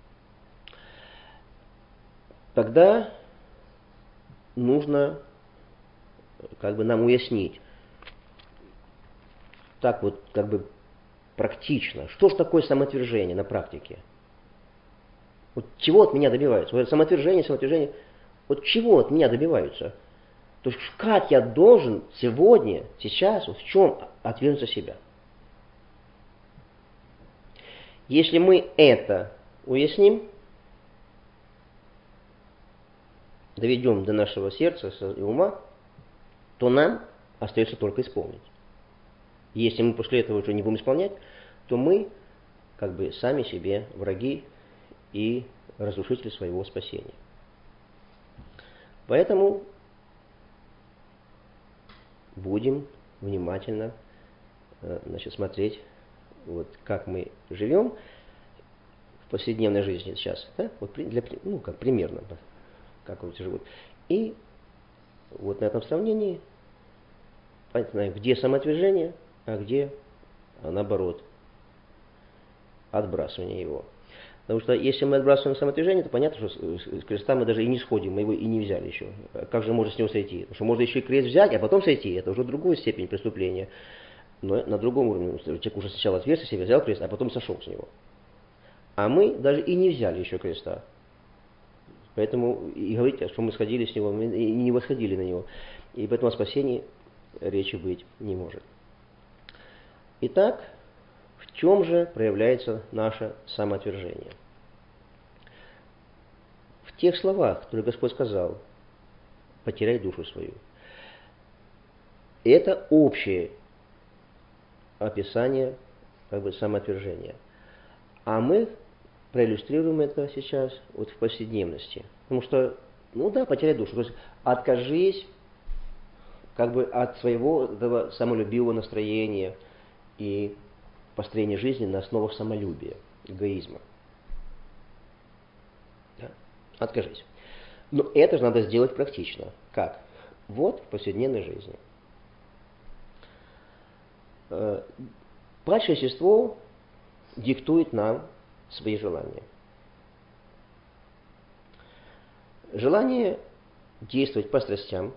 Speaker 1: Тогда нужно как бы нам уяснить, так вот как бы практично, что же такое самоотвержение на практике? Вот чего от меня добиваются? Вот самоотвержение, самоотвержение, вот чего от меня добиваются? То есть как я должен сегодня, сейчас, вот в чем отвергнуть себя? Если мы это уясним, доведем до нашего сердца и ума, то нам остается только исполнить. Если мы после этого уже не будем исполнять, то мы как бы сами себе враги и разрушители своего спасения. Поэтому будем внимательно значит, смотреть, вот, как мы живем в повседневной жизни сейчас, да? Вот для, ну, как примерно, как люди живут. И вот на этом сравнении понятно, где самоотвержение, а где, а наоборот, отбрасывание его. Потому что если мы отбрасываем самоотвержение, то понятно, что с креста мы даже и не сходим, мы его и не взяли еще. Как же можно с него сойти? Потому что можно еще и крест взять, а потом сойти. Это уже другая степень преступления. Но на другом уровне. Человек уже сначала отверстие себе взял крест, а потом сошел с него. А мы даже и не взяли еще креста. Поэтому и говорить, что мы сходили с него, мы и не восходили на него. И поэтому о спасении речи быть не может. Итак, в чем же проявляется наше самоотвержение? В тех словах, которые Господь сказал: потеряй душу свою. Это общее описание как бы самоотвержения. А мы проиллюстрируем это сейчас вот в повседневности. Потому что, ну да, потеряй душу. То есть откажись как бы от своего этого самолюбивого настроения и построения жизни на основах самолюбия, эгоизма. Да? Откажись. Но это же надо сделать практично. Как? Вот в повседневной жизни. Падшее естество диктует нам свои желания. Желание действовать по страстям,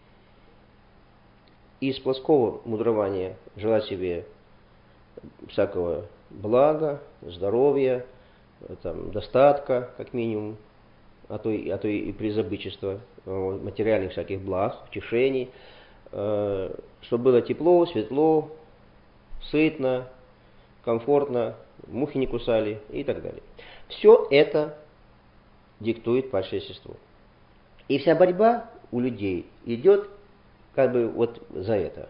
Speaker 1: из плоского мудрования желать себе всякого блага, здоровья, там, достатка, как минимум, а то и, а то и преизобытчества, материальных всяких благ, утешений, э, чтобы было тепло, светло, сытно, комфортно, мухи не кусали и так далее. Все это диктует падшее естество. И вся борьба у людей идет как бы вот за это.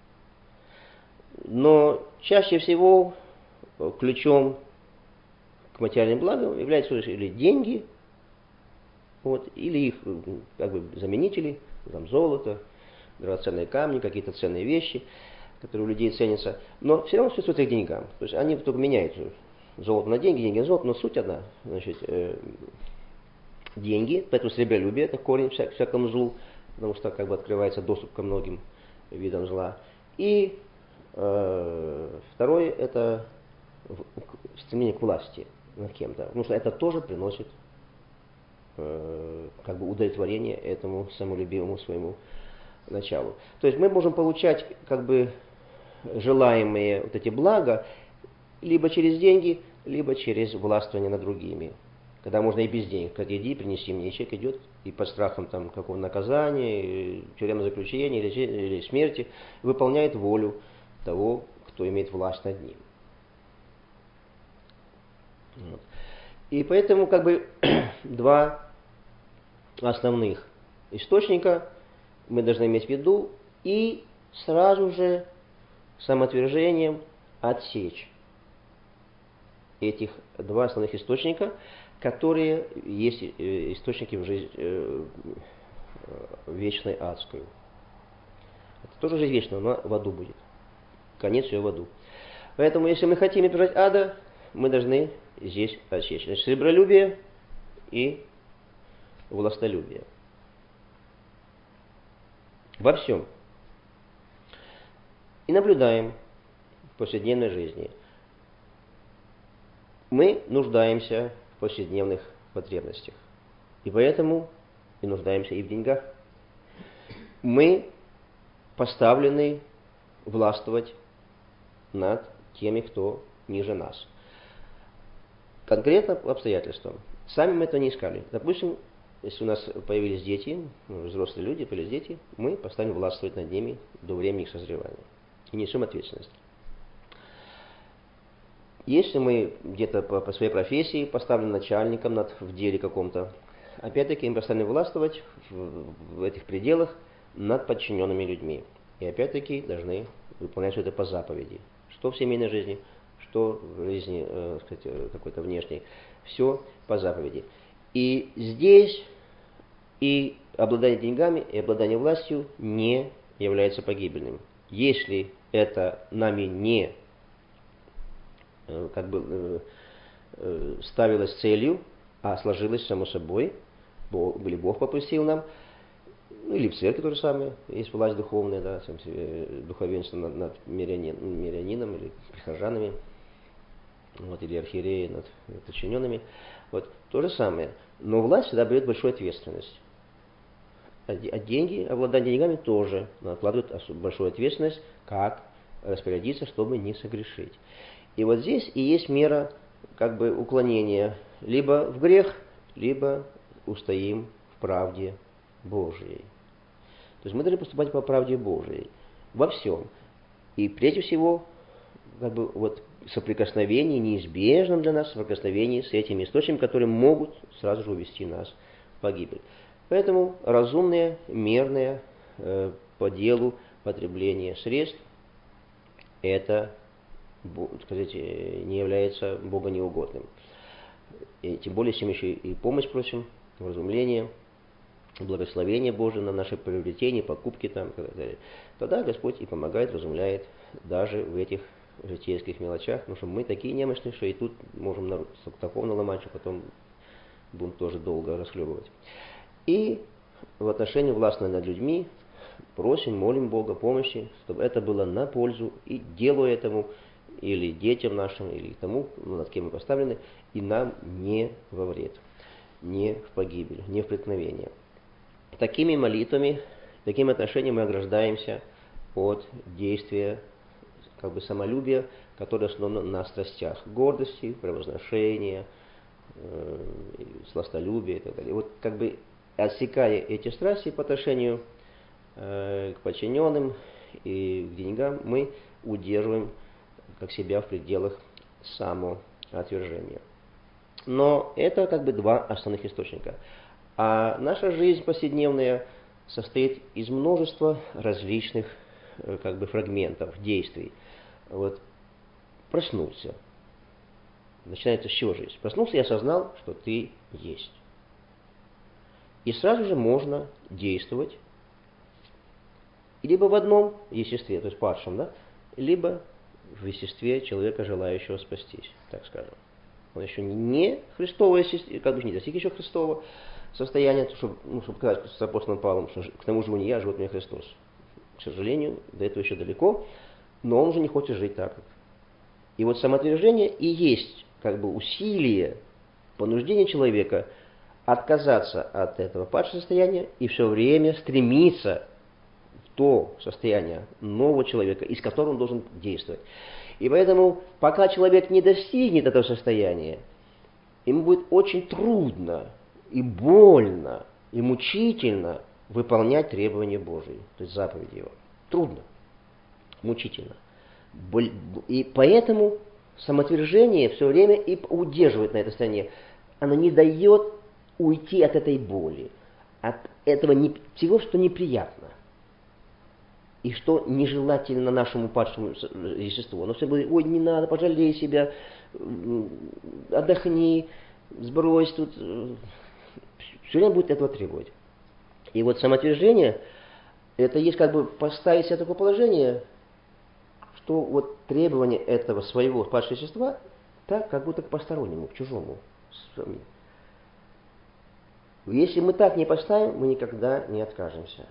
Speaker 1: Но чаще всего ключом к материальным благам являются или деньги, вот, или их как бы заменители, там, золото, драгоценные камни, какие-то ценные вещи, которые у людей ценятся. Но все равно все сводится к деньгам. То есть они только меняются. Золото на деньги, деньги на золото, но суть одна. Значит, э, деньги, поэтому сребролюбие — это корень вся, всякому злу, потому что как бы открывается доступ ко многим видам зла. И э, второе — это стремление к власти над кем-то, потому что это тоже приносит э, как бы удовлетворение этому самолюбивому своему началу. То есть мы можем получать как бы желаемые вот эти блага либо через деньги, либо через властвование над другими. Когда можно и без денег, как иди, принеси мне, и человек идет и под страхом там какого наказания, тюремного заключения или, или смерти выполняет волю того, кто имеет власть над ним. Вот. И поэтому как бы два основных источника мы должны иметь в виду и сразу же самоотвержением отсечь этих два основных источника, которые есть источники в жизни э, вечной адскую. Это тоже жизнь вечная, но в аду будет. Конец ее в аду. Поэтому, если мы хотим избежать ада, мы должны здесь отсечь. Значит, сребролюбие и властолюбие. Во всем. И наблюдаем в повседневной жизни. Мы нуждаемся в повседневных потребностях. И поэтому и нуждаемся и в деньгах. Мы поставлены властвовать над теми, кто ниже нас. Конкретно по обстоятельствам. Сами мы это не искали. Допустим, если у нас появились дети, взрослые люди, появились дети, мы поставим властвовать над ними до времени их созревания. И несем ответственность. Если мы где-то по, по своей профессии поставлены начальником над, в деле каком-то, опять-таки мы поставлены властвовать в, в этих пределах над подчиненными людьми. И опять-таки должны выполнять все это по заповеди. Что в семейной жизни, что в жизни э, сказать, какой-то внешней. Все по заповеди. И здесь и обладание деньгами, и обладание властью не является погибельным. Если это нами не э, как бы э, э, ставилось целью, а сложилось само собой, Бог, или Бог попустил нам, ну, или в церкви то же самое, есть власть духовная, да, духовенство над, над мирянин, мирянином или прихожанами, вот, или архиереи над подчиненными. Вот, то же самое. Но власть всегда берет большую ответственность. А деньги, обладание деньгами тоже накладывает большую ответственность, как распорядиться, чтобы не согрешить. И вот здесь и есть мера как бы уклонения либо в грех, либо устоим в правде Божией. То есть мы должны поступать по правде Божией во всем. И прежде всего, как бы вот соприкосновение, неизбежным для нас соприкосновение с этими источниками, которые могут сразу же увести нас в погибель. Поэтому разумное, мерное э, по делу потребление средств, это, сказать, не является богонеугодным. И тем более, если мы еще и помощь просим, вразумление, благословение Божие на наше приобретение, покупки там, и так далее. Тогда Господь и помогает, разумляет даже в этих житейских мелочах, потому что мы такие немощные, что и тут можем такого наломать, что потом будем тоже долго расхлебывать. И в отношении властной над людьми просим, молим Бога помощи, чтобы это было на пользу и делу этому, или детям нашим, или тому, над кем мы поставлены, и нам не во вред, не в погибель, не в преткновение. Такими молитвами, таким отношением мы ограждаемся от действия как бы самолюбия, которое основано на страстях гордости, превозношения, э, сластолюбия и так далее. Вот как бы отсекая эти страсти по отношению э, к подчиненным и к деньгам, мы удерживаем как себя в пределах самоотвержения. Но это как бы два основных источника. А наша жизнь повседневная состоит из множества различных как бы фрагментов, действий. Вот проснулся. Начинается с чего жизнь? Проснулся и осознал, что ты есть. И сразу же можно действовать либо в одном естестве, то есть падшем, да, либо в естестве человека, желающего спастись, так скажем. Он еще не Христовое, как бы не достиг еще Христового состояния, чтобы, ну, чтобы сказать с апостолом Павлом, что к тому живу не я, живет мне Христос. К сожалению, до этого еще далеко, но он уже не хочет жить так. И вот самоотвержение и есть как бы усилие, понуждение человека отказаться от этого падшего состояния и все время стремиться в то состояние нового человека, из которого он должен действовать. И поэтому, пока человек не достигнет этого состояния, ему будет очень трудно и больно, и мучительно выполнять требования Божьи, то есть заповеди Его. Трудно, мучительно. И поэтому самоотвержение все время и удерживает на это состояние. Оно не дает уйти от этой боли, от этого не, всего, что неприятно. И что нежелательно нашему падшему естеству. Оно все говорит: ой, не надо, пожалей себя, отдохни, сбрось тут. Все время будет этого требовать. И вот самоотвержение, это есть как бы поставить себя в такое положение, что вот требование этого своего падшего естества так, как будто к постороннему, к чужому. Если мы так не поставим, мы никогда не откажемся.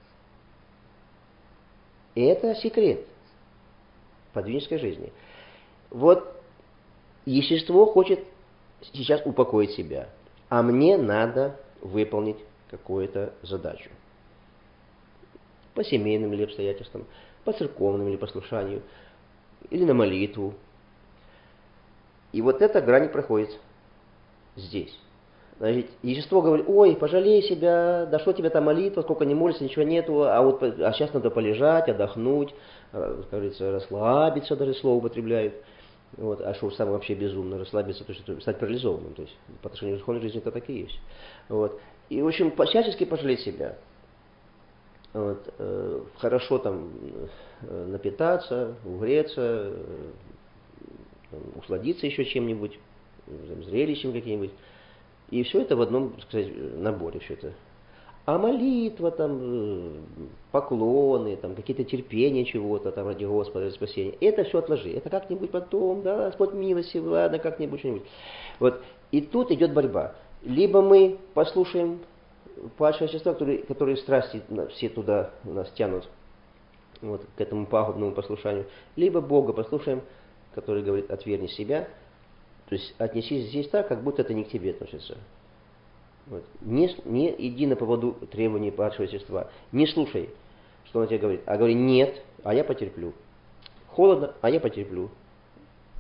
Speaker 1: И это секрет подвижнической жизни. Вот естество хочет сейчас упокоить себя, а мне надо выполнить какую-то задачу. По семейным или обстоятельствам, по церковным или послушанию, или на молитву. И вот эта грань проходит здесь. Значит, естество говорит: ой, пожалей себя, да что тебе там молитва, сколько не молишься, ничего нету, а вот а сейчас надо полежать, отдохнуть, как говорится, расслабиться, даже слово употребляют. Вот, а что самое вообще безумно, расслабиться, то есть стать парализованным, то есть по отношению к духовной жизни это так и есть. Вот. И, в общем, всячески пожалеть себя. Вот, э, хорошо там э, напитаться, угреться, э, там, усладиться еще чем-нибудь, там, зрелищем каким-нибудь. И все это в одном, так сказать, наборе, все это. А молитва, там, поклоны, там, какие-то терпения чего-то, там, ради Господа, ради спасения, это все отложи. Это как-нибудь потом, да, Господь милости, ладно, как-нибудь, что-нибудь. Вот. И тут идет борьба. Либо мы послушаем падшие существа, которые, которые страсти все туда нас тянут, вот, к этому пагубному послушанию, либо Бога послушаем, который говорит: отвергни себя, то есть отнесись здесь так, как будто это не к тебе относится. Вот. Не, не иди на поводу требований падшего естества. Не слушай, что он тебе говорит, а говори: нет, а я потерплю. Холодно, а я потерплю.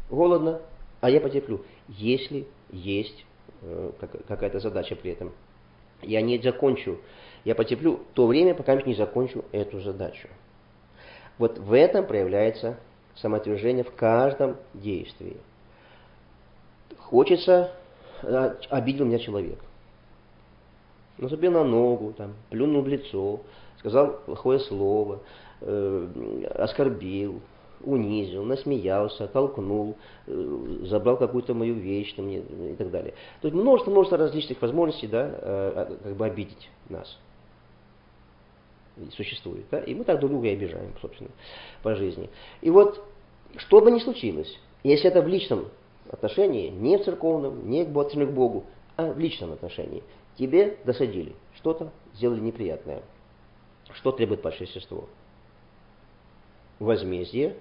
Speaker 1: Голодно, а я потерплю. Если есть э, как, какая-то задача при этом. Я не закончу, я потерплю то время, пока не закончу эту задачу. Вот в этом проявляется самоотвержение в каждом действии. Хочется, обидел меня человек. Наступил на ногу, там, плюнул в лицо, сказал плохое слово, э, оскорбил, унизил, насмеялся, толкнул, э, забрал какую-то мою вещь там, и так далее. То есть множество-множество различных возможностей, да, э, как бы обидеть нас существует. Да? И мы так друг друга и обижаем, собственно, по жизни. И вот, что бы ни случилось, если это в личном отношении, не в церковном, не к отношению к Богу, а в личном отношении, тебе досадили, что-то сделали неприятное. Что требует падшее естество? Возмездие,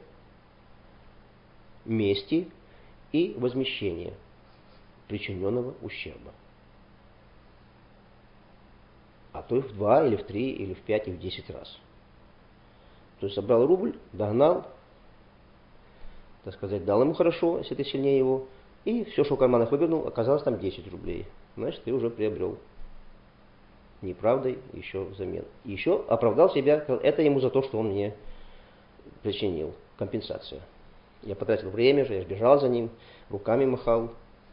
Speaker 1: мести и возмещение причиненного ущерба. А то и в два, или в три, или в пять, или в десять раз. То есть собрал рубль, догнал, так сказать, дал ему хорошо, если ты сильнее его, и все, что в карманах вывернул, оказалось там десять рублей. Значит, ты уже приобрел неправдой еще взамен. Еще оправдал себя, это ему за то, что он мне причинил. Компенсация. Я потратил время же, я бежал за ним, руками махал,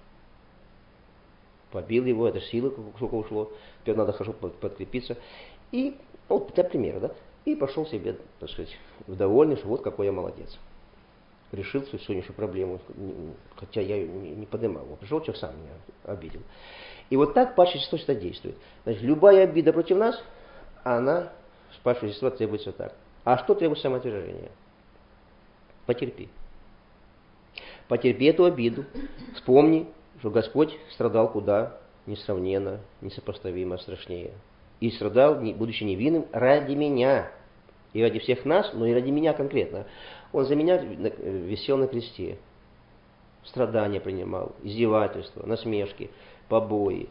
Speaker 1: побил его, это силы сколько ушло, теперь надо хорошо подкрепиться. И, ну, для примера, да, и пошел себе, так сказать, довольный, что вот какой я молодец. Решил свою сегодняшнюю проблему, хотя я ее не, не поднимал. Он пришел, человек сам меня обидел. И вот так падшее естество всегда действует. Значит, любая обида против нас, она с падшего естества требуется так. А что требует самоотвержения? Потерпи. Потерпи эту обиду. Вспомни, что Господь страдал куда несравненно, несопоставимо страшнее. И страдал, будучи невинным, ради меня. И ради всех нас, но и ради меня конкретно. Он за меня висел на кресте. Страдания принимал, издевательства, насмешки, побои,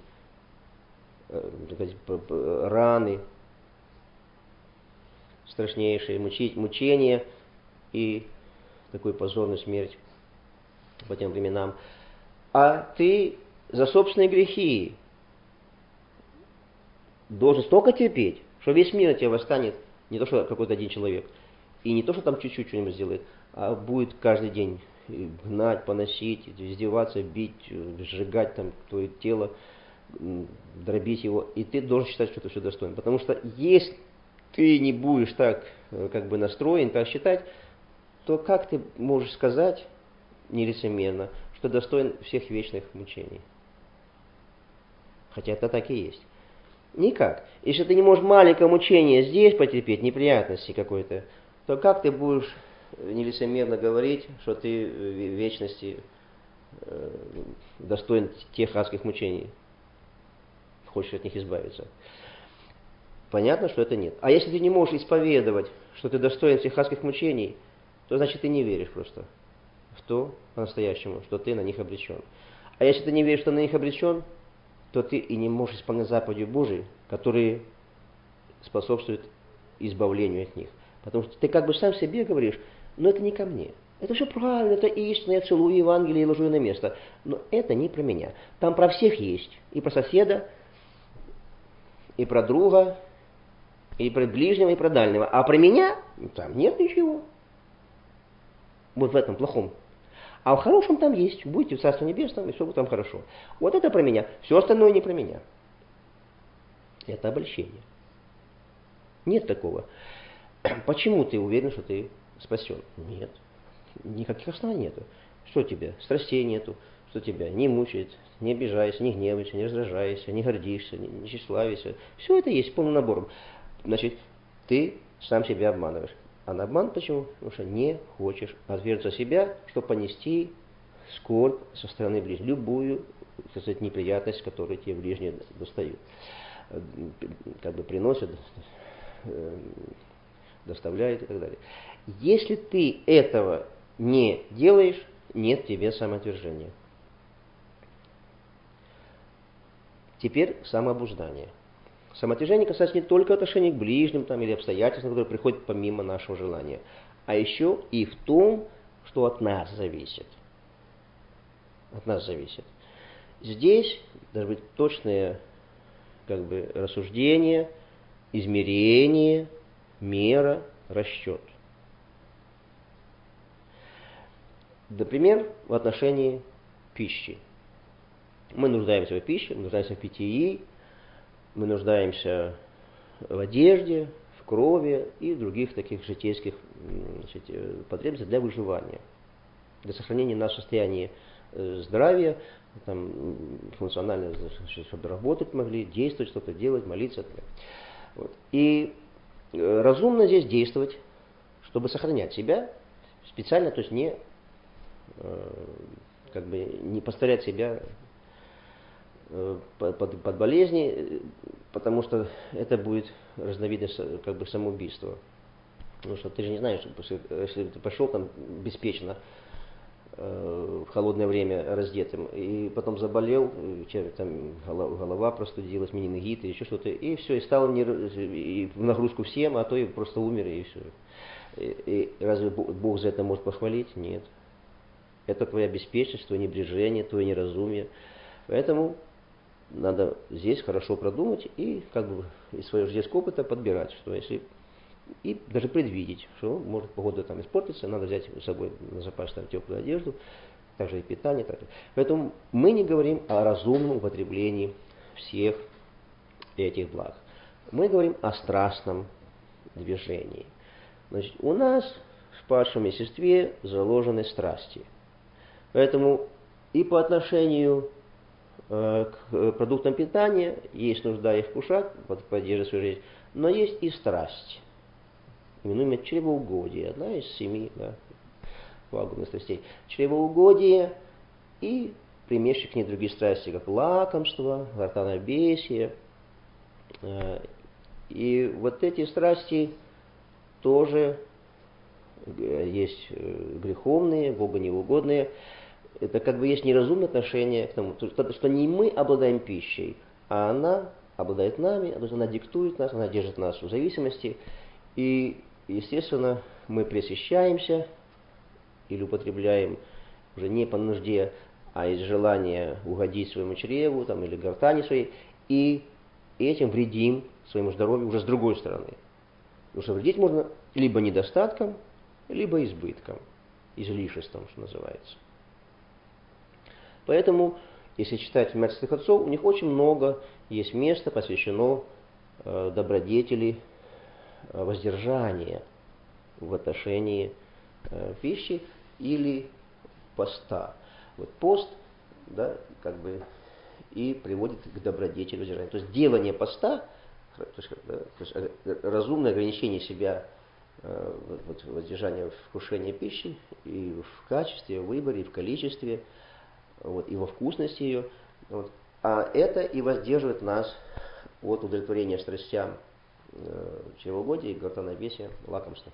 Speaker 1: раны, страшнейшие мучения и такую позорную смерть по тем временам. А ты за собственные грехи должен столько терпеть, что весь мир от тебя восстанет, не то, что какой-то один человек, и не то, что там чуть-чуть что-нибудь сделает, а будет каждый день гнать, поносить, издеваться, бить, сжигать там твое тело, дробить его, и ты должен считать, что ты все достоин. Потому что если ты не будешь так как бы настроен, так считать, то как ты можешь сказать нелицемерно, что достоин всех вечных мучений? Хотя это так и есть. Никак. Если ты не можешь маленькое мучение здесь потерпеть, неприятности какой-то, то как ты будешь нелицемерно говорить, что ты в вечности э, достоин тех адских мучений? Хочешь от них избавиться. Понятно, что это нет. А если ты не можешь исповедовать, что ты достоин всех адских мучений, то значит ты не веришь просто в то по-настоящему, что ты на них обречен. А если ты не веришь, что на них обречен, то ты и не можешь исполнять заповеди Божии, которые способствуют избавлению от них. Потому что ты как бы сам себе говоришь, но это не ко мне. Это все правильно, это истина, я целую Евангелие и ложу ее на место. Но это не про меня. Там про всех есть. И про соседа, и про друга, и про ближнего, и про дальнего. А про меня там нет ничего. Вот в этом плохом. А в хорошем там есть. Будете в Царстве Небесном, и все будет там хорошо. Вот это про меня. Все остальное не про меня. Это обольщение. Нет такого. Почему ты уверен, что ты спасен? Нет. Никаких оснований нету. Что тебе? Страстей нету. Что тебя не мучает, не обижайся, не гневайся, не раздражайся, не гордишься, не, не тщеславишься. Все это есть полным набором. Значит, ты сам себя обманываешь. А на обман почему? Потому что не хочешь отвергнуться себя, чтобы понести скорбь со стороны ближнего. Любую, так сказать, неприятность, которую тебе ближние достают. Как бы приносят, доставляют и так далее. Если ты этого не делаешь, нет тебе самоотвержения. Теперь самообуздание. Самоотвержение касается не только отношений к ближним там, или обстоятельствам, которые приходят помимо нашего желания, а еще и в том, что от нас зависит. От нас зависит. Здесь должны быть точные как бы рассуждение, измерение, мера, расчет. Например, в отношении пищи. Мы нуждаемся в пище, мы нуждаемся в питьи, мы нуждаемся в одежде, в крови и в других таких житейских, значит, потребностях для выживания, для сохранения нашего состояния здравия, там, функционально, чтобы работать могли, действовать, что-то делать, молиться. Вот. И разумно здесь действовать, чтобы сохранять себя специально, то есть не, как бы, не поставлять себя под, под, под болезни, потому что это будет разновидность как бы самоубийства. Потому что ты же не знаешь, если ты пошел там беспечно в холодное время раздетым, и потом заболел, там голова простудилась, менингит, или еще что-то, и все, и стал не, и в нагрузку всем, а то и просто умер, и все. И, и разве Бог за это может похвалить? Нет. Это твоя беспечность, твое небрежение, твое неразумие. Поэтому надо здесь хорошо продумать и как бы из своего житейского опыта подбирать, что если и даже предвидеть, что может погода там испортиться, надо взять с собой на запас там теплую одежду, также и питание. Так. Поэтому мы не говорим о разумном употреблении всех этих благ. Мы говорим о страстном движении. Значит, у нас в падшем естестве заложены страсти. Поэтому и по отношению э, к продуктам питания есть нужда их вкушать, поддерживать свою жизнь, но есть и страсть, именуемое чревоугодие, одна из семи, да, пагубных страстей. Чревоугодие и примешивая к ней другие страсти, как лакомство, гортанобесие. И вот эти страсти тоже есть греховные, Богу неугодные. Это как бы есть неразумное отношение к тому, что не мы обладаем пищей, а она обладает нами, она диктует нас, она держит нас в зависимости. И, естественно, мы пресыщаемся или употребляем уже не по нужде, а из желания угодить своему чреву там, или гортани своей, и этим вредим своему здоровью уже с другой стороны. Потому что вредить можно либо недостатком, либо избытком, излишеством, что называется. Поэтому, если читать Мать святых отцов, у них очень много есть места, посвящено э, добродетели, э, воздержания в отношении э, пищи или поста. Вот пост, да, как бы и приводит к добродетели воздержания. То есть делание поста, то есть, да, то есть разумное ограничение себя, э, вот, воздержание вкушения пищи и в качестве, в выборе, и в количестве, вот, и во вкусности ее. Вот. А это и воздерживает нас от удовлетворения страстям э, чревоугодия, гортанобесия, лакомства.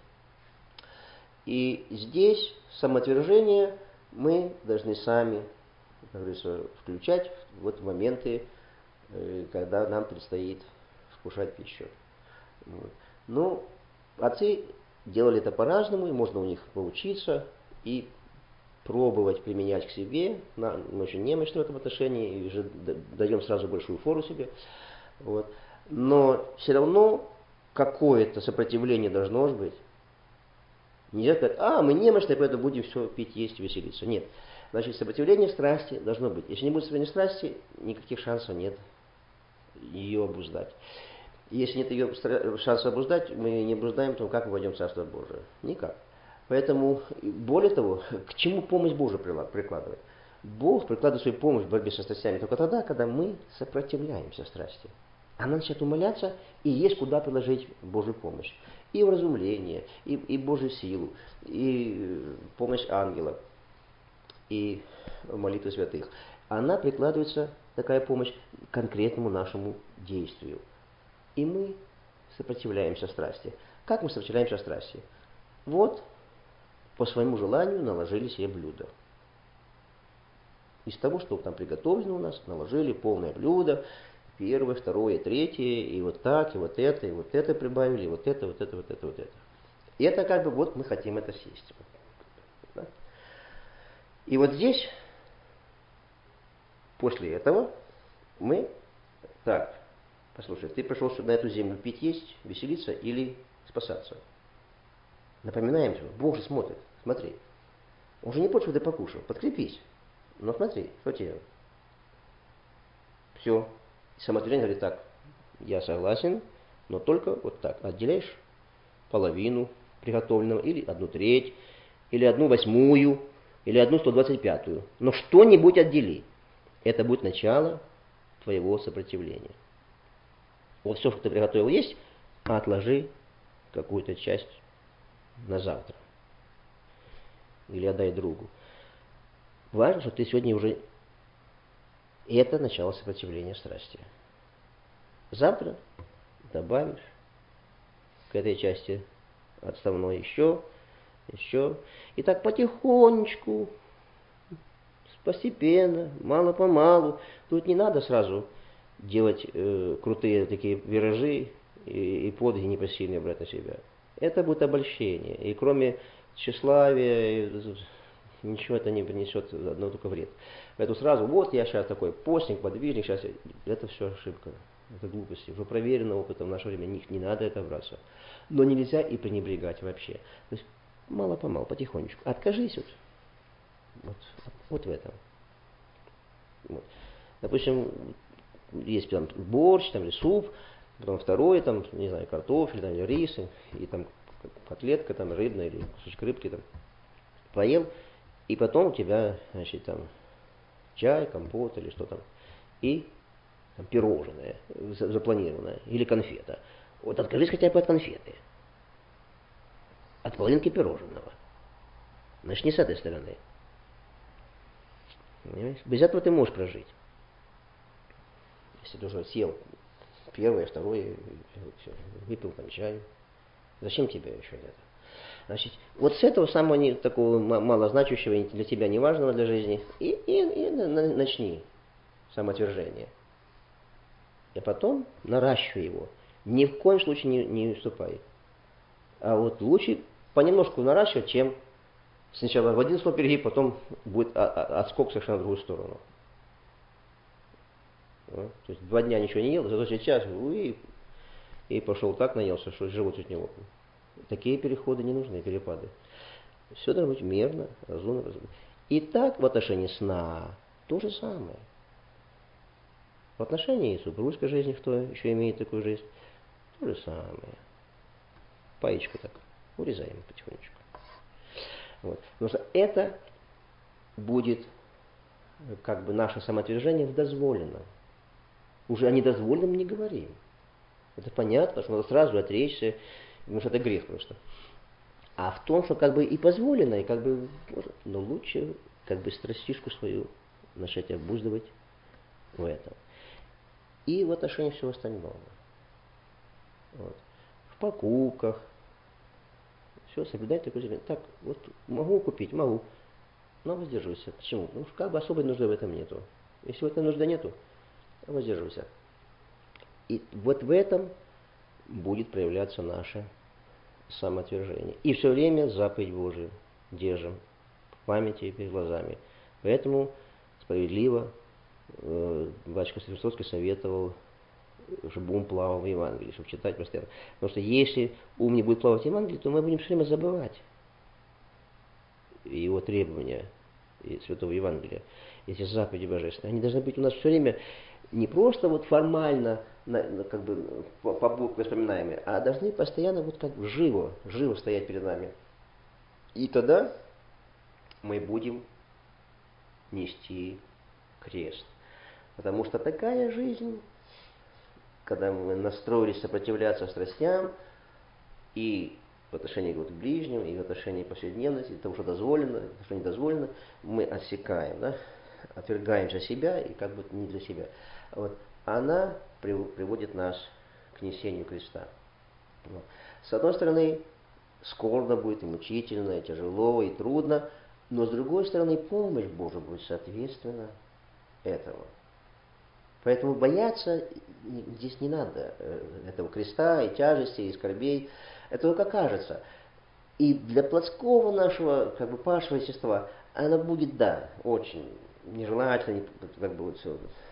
Speaker 1: И здесь самоотвержение мы должны сами, как говорится, включать в вот моменты, когда нам предстоит вкушать пищу. Вот. Ну, отцы делали это по-разному, и можно у них поучиться и пробовать применять к себе. Мы очень немощны в этом отношении, и уже даем сразу большую фору себе. Вот. Но все равно какое-то сопротивление должно быть. Нельзя сказать, а, мы немощные, поэтому будем все пить, есть, веселиться. Нет. Значит, сопротивление страсти должно быть. Если не будет сопротивления страсти, никаких шансов нет ее обуздать. Если нет ее шансов обуздать, мы не обуздаем, то как мы войдем в Царство Божие? Никак. Поэтому, более того, к чему помощь Божия прикладывает? Бог прикладывает свою помощь в борьбе со страстями только тогда, когда мы сопротивляемся страсти. Она начинает умаляться, и есть куда приложить Божью помощь. И вразумление, и, и Божью силу, и помощь ангела, и молитвы святых. Она прикладывается, такая помощь, к конкретному нашему действию. И мы сопротивляемся страсти. Как мы сопротивляемся страсти? Вот, по своему желанию наложили себе блюдо. Из того, что там приготовлено у нас, наложили полное блюдо, первое, второе, третье, и вот так, и вот это, и вот это прибавили, и вот это, вот это, вот это, вот это. И это как бы вот мы хотим это съесть. Да? И вот здесь, после этого, мы так Послушай, ты пришел на эту землю пить, есть, веселиться или спасаться? Напоминаем же, Бог же смотрит, смотри. Он же не хочет, чтобы ты покушал, подкрепись. Но смотри, что тебе? Все. Самоотвержение говорит так, я согласен, но только вот так. Отделяешь половину приготовленного, или одну треть, или одну восьмую, или одну сто двадцать пятую. Но что-нибудь отдели. Это будет начало твоего сопротивления. Вот все, что ты приготовил есть, отложи какую-то часть на завтра. Или отдай другу. Важно, что ты сегодня уже... Это начало сопротивления страсти. Завтра добавишь к этой части отставной еще, еще. И так потихонечку, постепенно, мало-помалу. Тут не надо сразу делать э, крутые такие виражи и, и подвиги непосильные брать на себя. Это будет обольщение. И кроме тщеславия, ничего это не принесет, одно только вред. Поэтому сразу, вот я сейчас такой постник, подвижник, сейчас я... это все ошибка. Это глупости. Уже проверено опытом в наше время. Не, не надо это браться. Но нельзя и пренебрегать вообще. То есть мало-помалу, потихонечку. Откажись вот. Вот, вот в этом. Вот. Допустим, есть там борщ, там, или суп, потом второй, там, не знаю, картофель, там, или рис, и там котлетка там, рыбная, или кусочек рыбки там. Поел, и потом у тебя, значит, там, чай, компот или что там. И там, пирожное запланированное, или конфета. Вот откажись хотя бы от конфеты. От половинки пирожного. Начни с этой стороны. Понимаешь? Без этого ты можешь прожить. Если ты уже съел первое, второе, выпил там чай. Зачем тебе еще это? Значит, вот с этого самого не, такого малозначащего, для тебя неважного для жизни, и, и, и начни самоотвержение. И потом наращивай его. Ни в коем случае не, не уступай. А вот лучше понемножку наращивать, чем сначала в один слой перегиб, потом будет отскок совершенно в другую сторону. То есть два дня ничего не ел, зато сейчас и, и пошел так наелся, что живот чуть не лопнул. Такие переходы не нужны, перепады. Все должно быть мерно, разумно, разумно. И так в отношении сна то же самое. В отношении супружеской жизни, кто еще имеет такую жизнь, то же самое. Паечку так урезаем потихонечку. Вот. Потому что это будет как бы наше самоотвержение в дозволенном. Уже о недозволенном не говорим. Это понятно, что надо сразу отречься, потому что это грех просто. А в том, что как бы и позволено, и как бы можно, но лучше как бы страстишку свою начать обуздывать в этом. И в отношении всего остального. Вот. В покупках. Все, соблюдать такой же. Так, вот могу купить, могу. Но воздерживайся. Почему? Ну, как бы особой нужды в этом нету. Если в этом нужды нету, воздерживайся. И вот в этом будет проявляться наше самоотвержение. И все время заповедь Божию держим в памяти и перед глазами. Поэтому справедливо э, батюшка Свердловский советовал, чтобы ум плавал в Евангелии, чтобы читать постоянно. Потому что если ум не будет плавать в Евангелии, то мы будем все время забывать его требования и Святого Евангелия, эти заповеди божественные. Они должны быть у нас все время не просто вот формально, на, на, как бы по, по букве вспоминаемые, а должны постоянно вот как бы живо, живо стоять перед нами. И тогда мы будем нести крест. Потому что такая жизнь, когда мы настроились сопротивляться страстям и в отношении вот, к ближним, и в отношении повседневности, того, что дозволено, того, что не дозволено, мы отсекаем, да, отвергаемся себя и как бы не для себя. Вот. Она приводит нас к несению креста. Вот. С одной стороны, скорбно будет, и мучительно, и тяжело, и трудно, но с другой стороны, помощь Божия будет соответственно этому. Поэтому бояться здесь не надо этого креста, и тяжести, и скорбей. Это только кажется. И для плотского нашего, как бы, пашего естества, она будет, да, очень нежелательно, как бы, вот, все,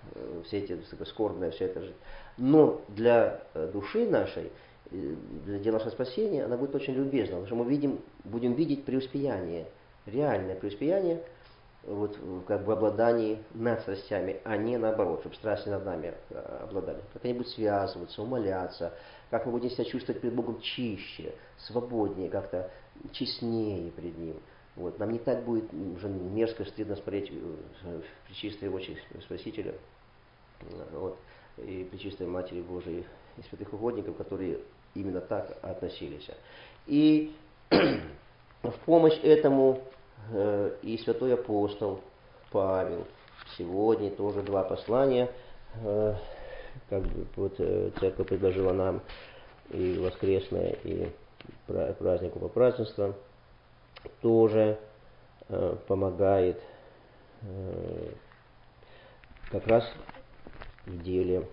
Speaker 1: все эти скорбные, все это же. Но для души нашей, для дела нашего спасения, она будет очень любезна, потому что мы видим, будем видеть преуспеяние, реальное преуспеяние, вот, как бы в обладании над страстями, а не наоборот, чтобы страсти над нами обладали. Как они будут связываться, умоляться, как мы будем себя чувствовать перед Богом чище, свободнее, как-то честнее пред Ним. Вот. Нам не так будет уже мерзко, стыдно смотреть в пречистые очи Спасителя, вот, и пречистой Матери Божией и святых угодников, которые именно так относились. И в помощь этому э, и святой апостол Павел. Сегодня тоже два послания, э, как бы вот э, церковь предложила нам, и воскресное, и праздник упопразднества, тоже э, помогает э, как раз в деле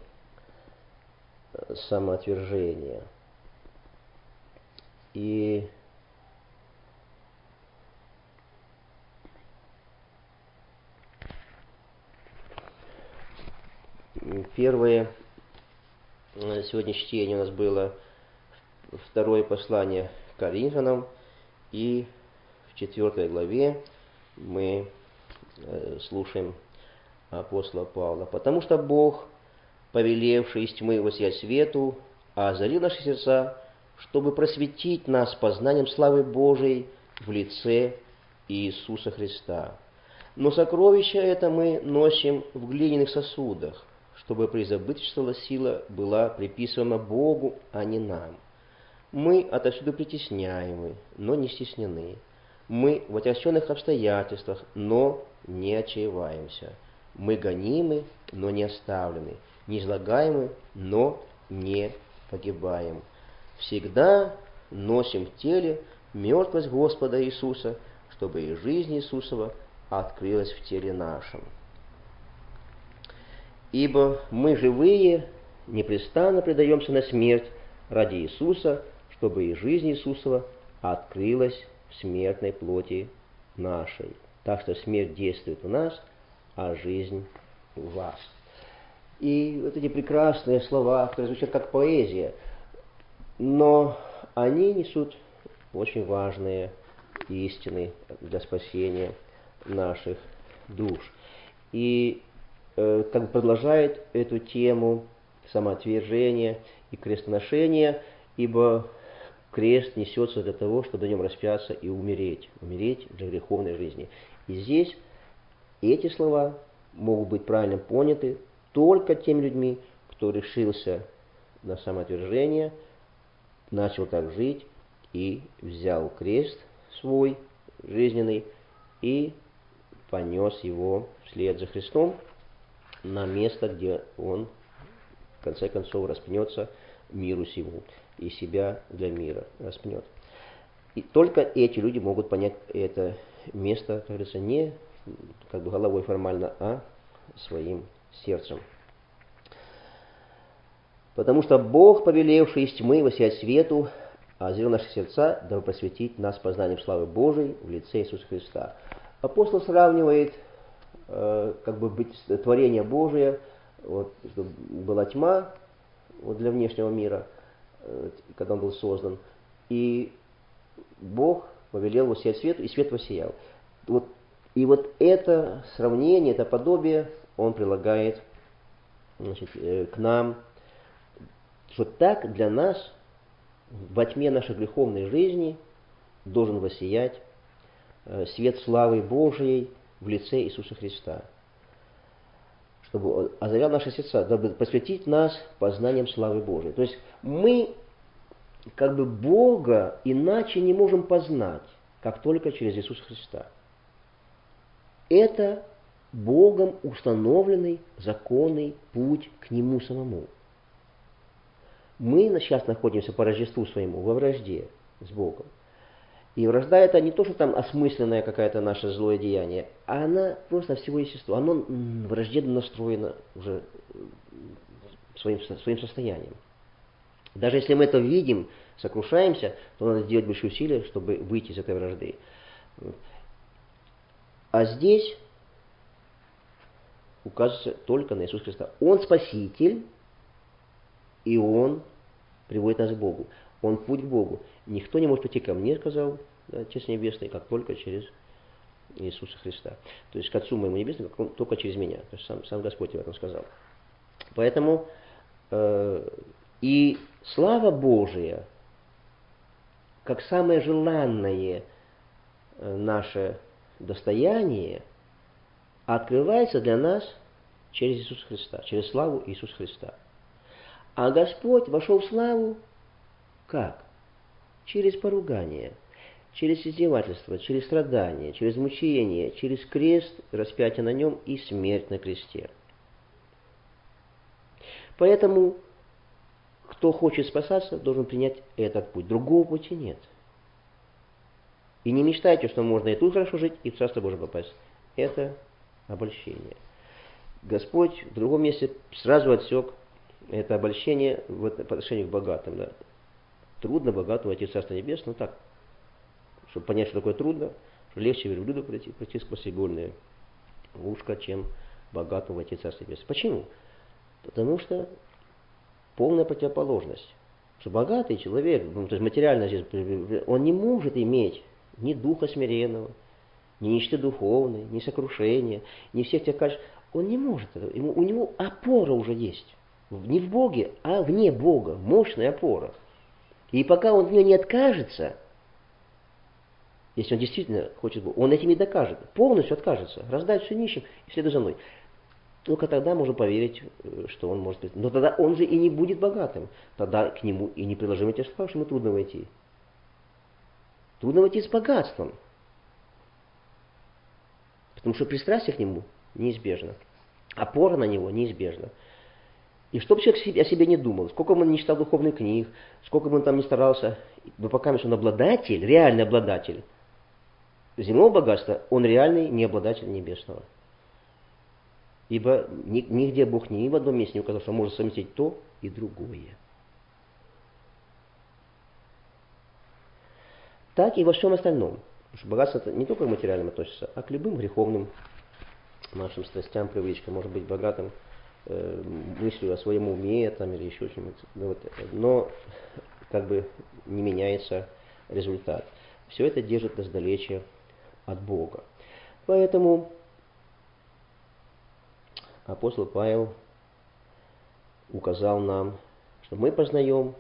Speaker 1: самоотвержения. И первое сегодня чтение у нас было второе послание к Коринфянам, и в четвертой главе мы слушаем апостола Павла. «Потому что Бог, повелевший из тьмы воссиять свету, озарил наши сердца, чтобы просветить нас познанием славы Божией в лице Иисуса Христа. Но сокровище это мы носим в глиняных сосудах, чтобы преизобыточная сила была приписываема Богу, а не нам. Мы отовсюду притесняемы, но не стеснены. Мы в отягченных обстоятельствах, но не отчаиваемся. Мы гонимы, но не оставлены, не излагаемы, но не погибаем. Всегда носим в теле мертвость Господа Иисуса, чтобы и жизнь Иисусова открылась в теле нашем. Ибо мы живые непрестанно предаемся на смерть ради Иисуса, чтобы и жизнь Иисусова открылась в смертной плоти нашей. Так что смерть действует в нас, а жизнь в вас». И вот эти прекрасные слова, которые звучат как поэзия, но они несут очень важные истины для спасения наших душ. И э, как бы продолжает эту тему самоотвержения и крестоношения, ибо крест несется для того, чтобы на нем распяться и умереть, умереть для греховной жизни. И здесь эти слова могут быть правильно поняты только теми людьми, кто решился на самоотвержение, начал так жить и взял крест свой жизненный и понес его вслед за Христом на место, где он в конце концов распнется миру сему и себя для мира распнет. И только эти люди могут понять это место, как говорится, не как бы головой формально, а своим сердцем. «Потому что Бог, повелевший из тьмы воссиять свету, озарил наши сердца, дабы просветить нас познанием славы Божией в лице Иисуса Христа». Апостол сравнивает э, как бы быть творение Божие, вот, чтобы была тьма вот, для внешнего мира, э, когда он был создан, и Бог повелел воссиять свету, и свет воссиял. Вот, и вот это сравнение, это подобие он прилагает, значит, э, к нам, что так для нас во тьме нашей греховной жизни должен воссиять э, свет славы Божией в лице Иисуса Христа, чтобы озарял наши сердца, дабы посвятить нас познанием славы Божией. То есть мы как бы Бога иначе не можем познать, как только через Иисуса Христа. Это Богом установленный законный путь к Нему самому. Мы сейчас находимся по Рождеству своему во вражде с Богом. И вражда это не то, что там осмысленное какое-то наше злое деяние, а она просто всего естества. Оно враждебно настроено уже своим, своим состоянием. Даже если мы это видим, сокрушаемся, то надо сделать большие усилия, чтобы выйти из этой вражды. А здесь указывается только на Иисуса Христа. Он Спаситель, и Он приводит нас к Богу. Он путь к Богу. Никто не может прийти ко мне, сказал Отец Небесный, как только через Иисуса Христа. То есть к Отцу моему Небесному, как он, только через меня. То есть сам, сам Господь об этом сказал. Поэтому э, и слава Божия, как самое желанное э, наше достояние, открывается для нас через Иисуса Христа, через славу Иисуса Христа. А Господь вошел в славу как? Через поругание, через издевательство, через страдания, через мучение, через крест, распятие на нем и смерть на кресте. Поэтому, кто хочет спасаться, должен принять этот путь. Другого пути нет. И не мечтайте, что можно и тут хорошо жить, и в Царство Божие попасть. Это обольщение. Господь в другом месте сразу отсек это обольщение в отношении к богатым. Да. Трудно богатому войти в Царство Небесное, ну так, чтобы понять, что такое трудно, что легче верблюду пройти, пройти сквозь игольное ушко, чем богатому войти в Царство Небесное. Почему? Потому что полная противоположность. Что богатый человек, ну, то есть материально здесь, он не может иметь ни духа смиренного, ни нищеты духовной, ни сокрушения, ни всех тех качеств. Он не может этого. Ему, у него опора уже есть. Не в Боге, а вне Бога. Мощная опора. И пока он в нее не откажется, если он действительно хочет Бога, он этим и докажет. Полностью откажется. Раздай все нищим и следуй за мной. Только тогда можно поверить, что он может... Но тогда он же и не будет богатым. Тогда к нему и не приложим эти слова, что ему трудно войти. Трудно войти с богатством. Потому что пристрастие к нему неизбежно. Опора на него неизбежна. И что бы человек о себе не думал, сколько бы он не читал духовных книг, сколько бы он там не старался, но пока он обладатель, реальный обладатель земного богатства, он реальный не обладатель небесного. Ибо нигде Бог ни в одном месте не указал, что может совместить то и другое. Так и во всем остальном. Потому что богатство это не только к материальным относится, а к любым греховным нашим страстям, привычкам. Может быть богатым э, мыслью о своем уме там, или еще чем-нибудь. Ну, вот, но как бы не меняется результат. Все это держит нас далече от Бога. Поэтому апостол Павел указал нам, что мы познаем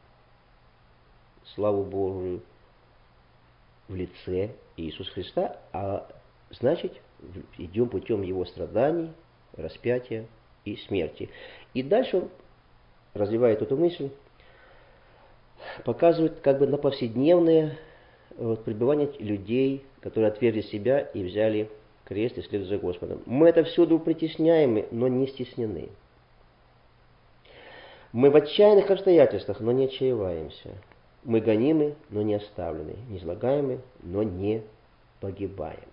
Speaker 1: славу Божию в лице Иисуса Христа, а значит, идем путем Его страданий, распятия и смерти. И дальше он развивает эту мысль, показывает как бы на повседневное вот, пребывание людей, которые отвергли себя и взяли крест и следуют за Господом. Мы это всюду притесняемы, но не стеснены. Мы в отчаянных обстоятельствах, но не отчаиваемся. Мы гонимы, но не оставлены, не излагаемы, но не погибаем.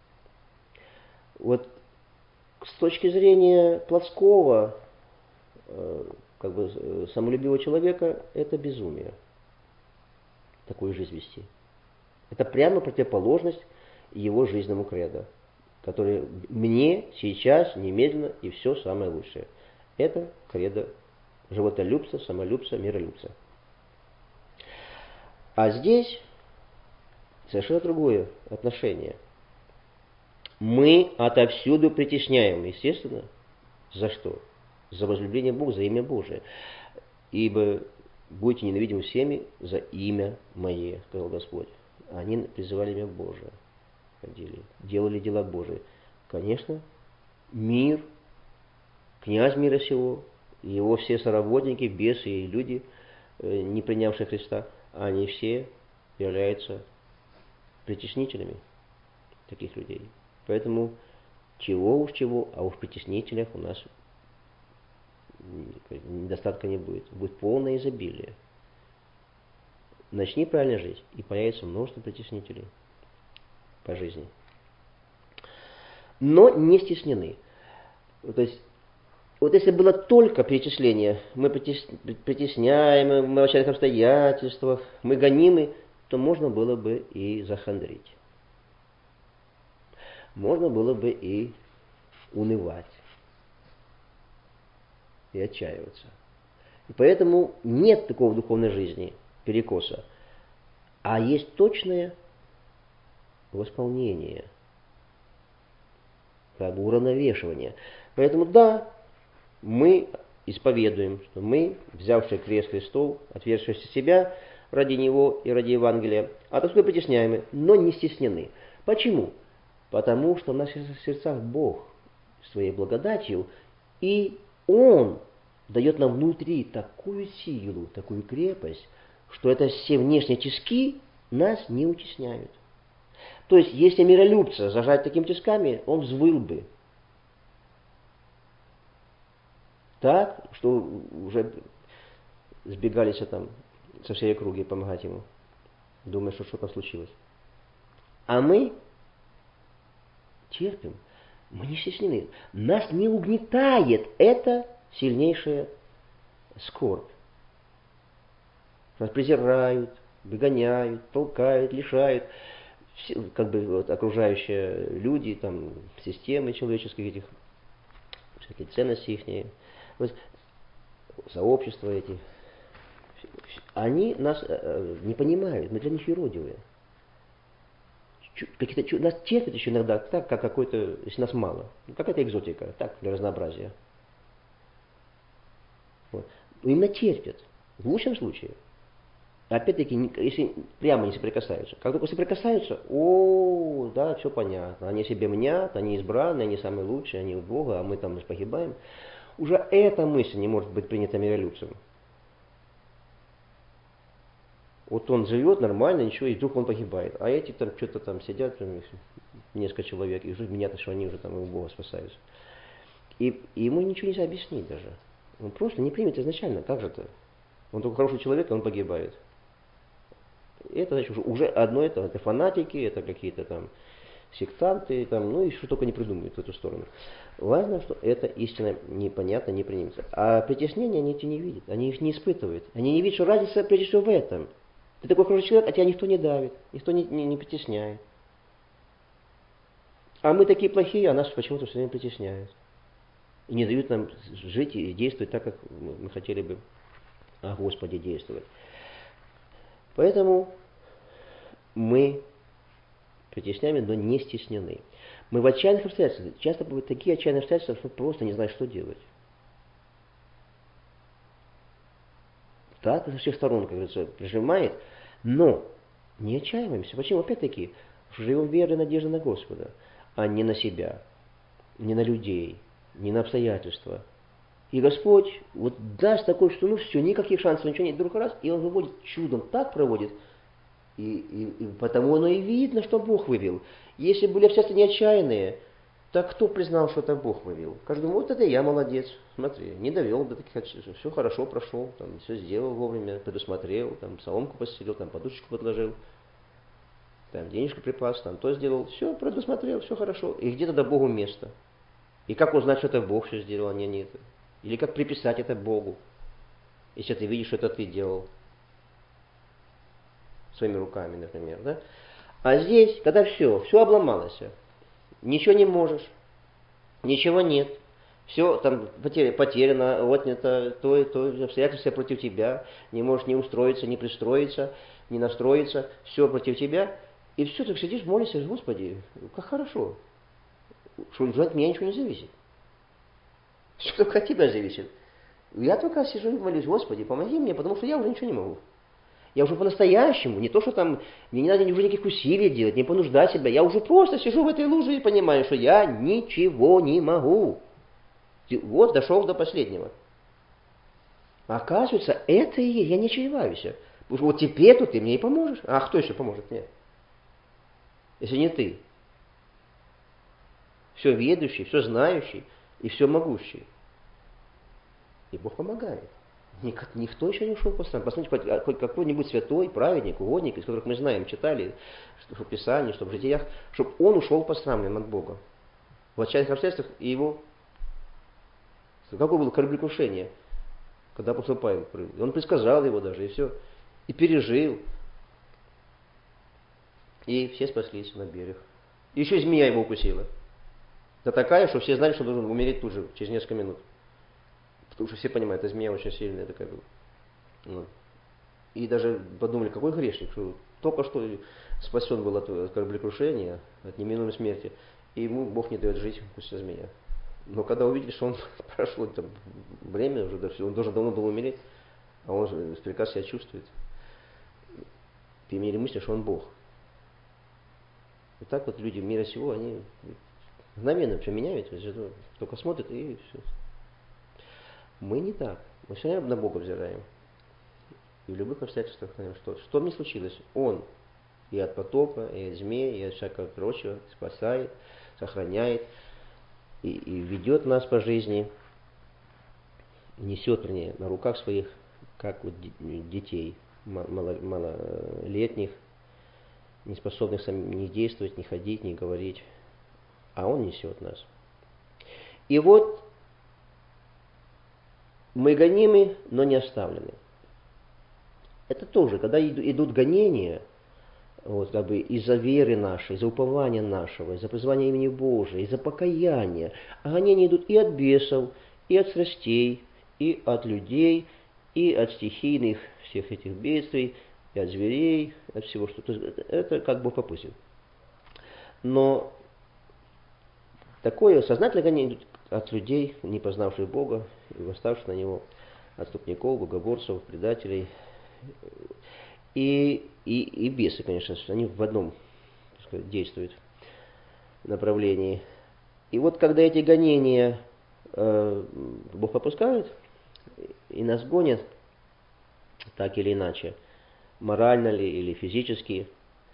Speaker 1: Вот с точки зрения плотского, э, как бы самолюбивого человека, это безумие. Такую жизнь вести. Это прямо противоположность его жизненному кредо, который мне сейчас, немедленно и все самое лучшее. Это кредо животолюбца, самолюбца, миролюбца. А здесь совершенно другое отношение. Мы отовсюду притесняем, естественно. За что? За возлюбление Бога, за имя Божие. Ибо будете ненавидимы всеми за имя Мое, сказал Господь. Они призывали имя Божие, ходили, делали дела Божии. Конечно, мир, князь мира сего, его все соработники, бесы и люди, не принявшие Христа, они все являются притеснителями таких людей. Поэтому чего уж чего, а уж в притеснителях у нас недостатка не будет. Будет полное изобилие. Начни правильно жить, и появится множество притеснителей по жизни. Но не стеснены. То есть, вот если было только перечисление, мы притесняем, мы в начальных обстоятельствах, мы гонимы, то можно было бы и захандрить. Можно было бы и унывать. и отчаиваться. И поэтому нет такого в духовной жизни перекоса, а есть точное восполнение, как бы уравновешивание. Поэтому да, мы исповедуем, что мы, взявшие крест Христов, отвергшиеся себя ради Него и ради Евангелия, отовсюду притесняемы, но не стеснены. Почему? Потому что в наших сердцах Бог своей благодатью, и Он дает нам внутри такую силу, такую крепость, что это все внешние тиски нас не утесняют. То есть, если миролюбца зажать такими тисками, он взвыл бы. Так, что уже сбегались там со всей округи помогать ему, думая, что что-то случилось. А мы терпим, мы не стеснены. Нас не угнетает эта сильнейшая скорбь. Нас презирают, выгоняют, толкают, лишают. Все, как бы вот, окружающие люди, там, системы человеческих этих, всякие ценности их, вот, сообщества эти, они нас э, не понимают, мы для них юродивые. Какие-то, нас терпят еще иногда так, как какой-то, если нас мало, какая-то экзотика, так, для разнообразия. Вот. Именно терпят, в лучшем случае. Опять-таки, если прямо не соприкасаются. Как только соприкасаются, о, да, все понятно. Они себе мнят, они избранные, они самые лучшие, они у Бога, а мы там лишь погибаем. Уже эта мысль не может быть принята миролюбцем. Вот он живет нормально, ничего, и вдруг он погибает. А эти там что-то там сидят, там, несколько человек, и уже мнят, что они уже там у Бога спасаются. И, и ему ничего нельзя объяснить даже. Он просто не примет изначально. Как же это? Он только хороший человек, а он погибает. Это, значит, уже, уже одно это, это фанатики, это какие-то там сектанты, там, ну и что только не придумают в эту сторону. Важно, что это истина непонятно, не принимается. А притеснения они эти не видят, они их не испытывают. Они не видят, что разница прежде всего в этом. Ты такой хороший человек, а тебя никто не давит, никто не, не, не притесняет. А мы такие плохие, а нас почему-то все время притесняют. И не дают нам жить и действовать так, как мы хотели бы о Господе действовать. Поэтому мы притесняемы, но не стеснены. Мы в отчаянных обстоятельствах. Часто бывают такие отчаянные обстоятельства, что просто не знаешь, что делать. Так, со всех сторон, как говорится, прижимает, но не отчаиваемся. Почему? Опять-таки, живем верой и надеждой на Господа, а не на себя, не на людей, не на обстоятельства. И Господь вот даст такое, что ну все, никаких шансов, ничего нет, вдруг раз, и Он выводит чудом, так проводит. И, и, и потому оно и видно, что Бог вывел. Если были обстоятельства не отчаянные, так кто признал, что это Бог вывел? Каждый думает, вот это я молодец, смотри, не довел до таких отчаяний, все хорошо прошел, там, все сделал вовремя, предусмотрел, там, соломку постелил, там, подушечку подложил, там, денежку припас, там, то сделал, все предусмотрел, все хорошо. И где тогда Богу место? И как узнать, что это Бог все сделал, а не нет? Или как приписать это Богу, если ты видишь, что это ты делал своими руками, например, да? А здесь, когда все, все обломалось, ничего не можешь, ничего нет, все там потеряно, отнято, то и то, обстоятельства против тебя, не можешь ни устроиться, ни пристроиться, ни настроиться, все против тебя, и все, ты сидишь, молишься, Господи, как хорошо, что от меня ничего не зависит. Все только от тебя зависит. Я только сижу и молюсь, Господи, помоги мне, потому что я уже ничего не могу. Я уже по-настоящему, не то, что там, мне не надо уже никаких усилий делать, не понуждать себя. Я уже просто сижу в этой луже и понимаю, что я ничего не могу. Вот, дошел до последнего. А оказывается, это и есть, я не чаеваюсь. Потому что вот теперь-то ты мне и поможешь. А кто еще поможет мне? Если не ты. Все ведущий, все знающий и все могущий. И Бог помогает. Никто еще не ушел по странам. Посмотрите, хоть какой-нибудь святой, праведник, угодник, из которых мы знаем, читали, что в Писании, что в житиях, чтобы он ушел по странам от Бога. В отчаянных обстоятельствах и его... Какое было кораблекрушение, когда апостол Павел прыгал. Он предсказал его даже, и все. И пережил. И все спаслись на берег. И еще змея его укусила. Да такая, что все знали, что должен умереть тут же, через несколько минут. Потому что все понимают, эта змея очень сильная такая была. Ну. И даже подумали, какой грешник, что только что спасен был от, от кораблекрушения, от неминуемой смерти, и ему Бог не дает жить, пусть змея. Но когда увидели, что он прошло там, время уже, он должен давно был умереть, а он же прекрасно себя чувствует, и имели мысли, что он Бог. И так вот люди мира сего, они мгновенно все меняют, только смотрят и все. Мы не так. Мы все время на Бога взираем. И в любых обстоятельствах, что, что бы ни случилось, Он и от потопа, и от змеи, и от всякого прочего спасает, сохраняет и, и ведет нас по жизни, несет, вернее, на руках своих, как вот детей мало, малолетних, не способных сами ни действовать, ни ходить, ни говорить, а Он несет нас. И вот мы гонимы, но не оставлены. Это тоже, когда идут гонения, вот, как бы из-за веры нашей, из-за упования нашего, из-за призвания имени Божия, из-за покаяния, а гонения идут и от бесов, и от страстей, и от людей, и от стихийных всех этих бедствий, и от зверей, от всего, что... Это как бы попустит. Но такое сознательное гонение идут от людей, не познавших Бога, и восставших на Него, отступников, богоборцев, предателей. И, и, и бесы, конечно, они в одном, так сказать, действуют направлении. И вот когда эти гонения э, Бог попускает, и нас гонят, так или иначе, морально ли или физически,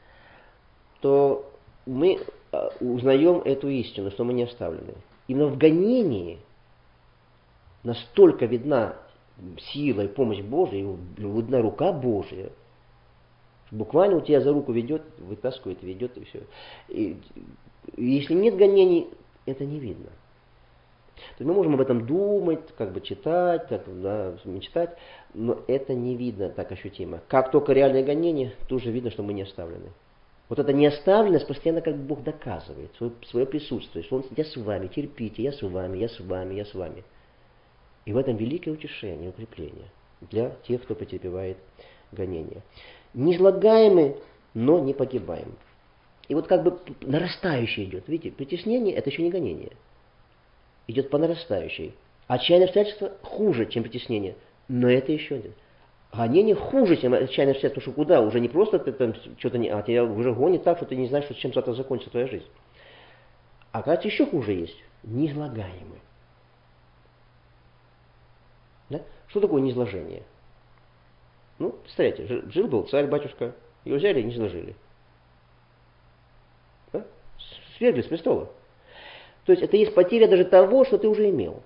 Speaker 1: то мы узнаем эту истину, что мы не оставлены. Именно в гонении настолько видна сила и помощь Божия, и видна рука Божия. Буквально у тебя за руку ведет, вытаскивает, ведет, и все. И, и если нет гонений, это не видно. То есть мы можем об этом думать, как бы читать, как, да, мечтать, но это не видно так ощутимо. Как только реальное гонение, тоже видно, что мы не оставлены. Вот эта неоставленность постоянно как Бог доказывает свое, свое присутствие, что Он, я с вами, терпите, я с вами, я с вами, я с вами. И в этом великое утешение, укрепление для тех, кто претерпевает гонения. Низлагаемы, но не погибаем. И вот как бы нарастающее идет. Видите, притеснение – это еще не гонение. Идет по нарастающей. Отчаянные обстоятельства хуже, чем притеснение. Но это еще нет. Гонение хуже, чем отчаянные обстоятельства, потому что куда? Уже не просто ты там что-то не... А тебя уже гонит так, что ты не знаешь, что, чем завтра закончится твоя жизнь. А кажется, еще хуже есть. Неизлагаемы. Да? Что такое неизложение? Ну, представляете, жил-был царь-батюшка, его взяли и не изложили. Да? Свергли с престола. То есть это есть потеря даже того, что ты уже имел.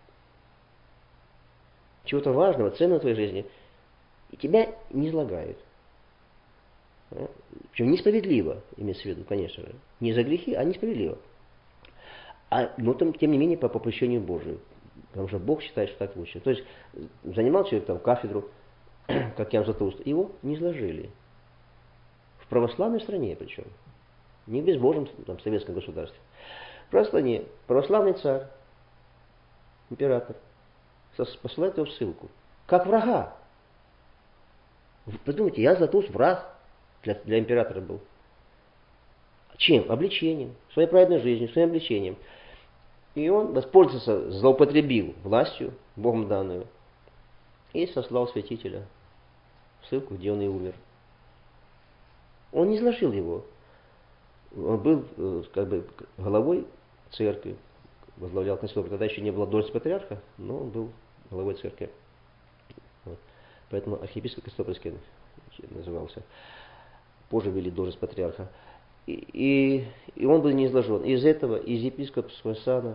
Speaker 1: Чего-то важного, ценного в твоей жизни. И тебя не излагают. Да? Причем несправедливо, имеется в виду, конечно же. Не за грехи, а несправедливо. А, но там, тем не менее по попущению Божию. Потому что Бог считает, что так лучше. То есть занимал человек там кафедру, как Ян Златоуст, его не изложили. В православной стране причем. Не в безбожном там, советском государстве. В православной, православный царь, император, посылает его в ссылку. Как врага. Вы подумайте, Ян Златоуст враг для, для императора был. Чем? Обличением. Своей праведной жизнью, своим обличением. И он воспользовался, злоупотребил властью, Богом данную, и сослал святителя в ссылку, где он и умер. Он не изложил его. Он был как бы главой церкви, возглавлял консилиум. Тогда еще не было должности патриарха, но он был главой церкви. Вот. Поэтому архиепископ Константинопольский назывался. Позже ввели должность патриарха. И, и, и он был не изложен. Из этого, из епископского сана,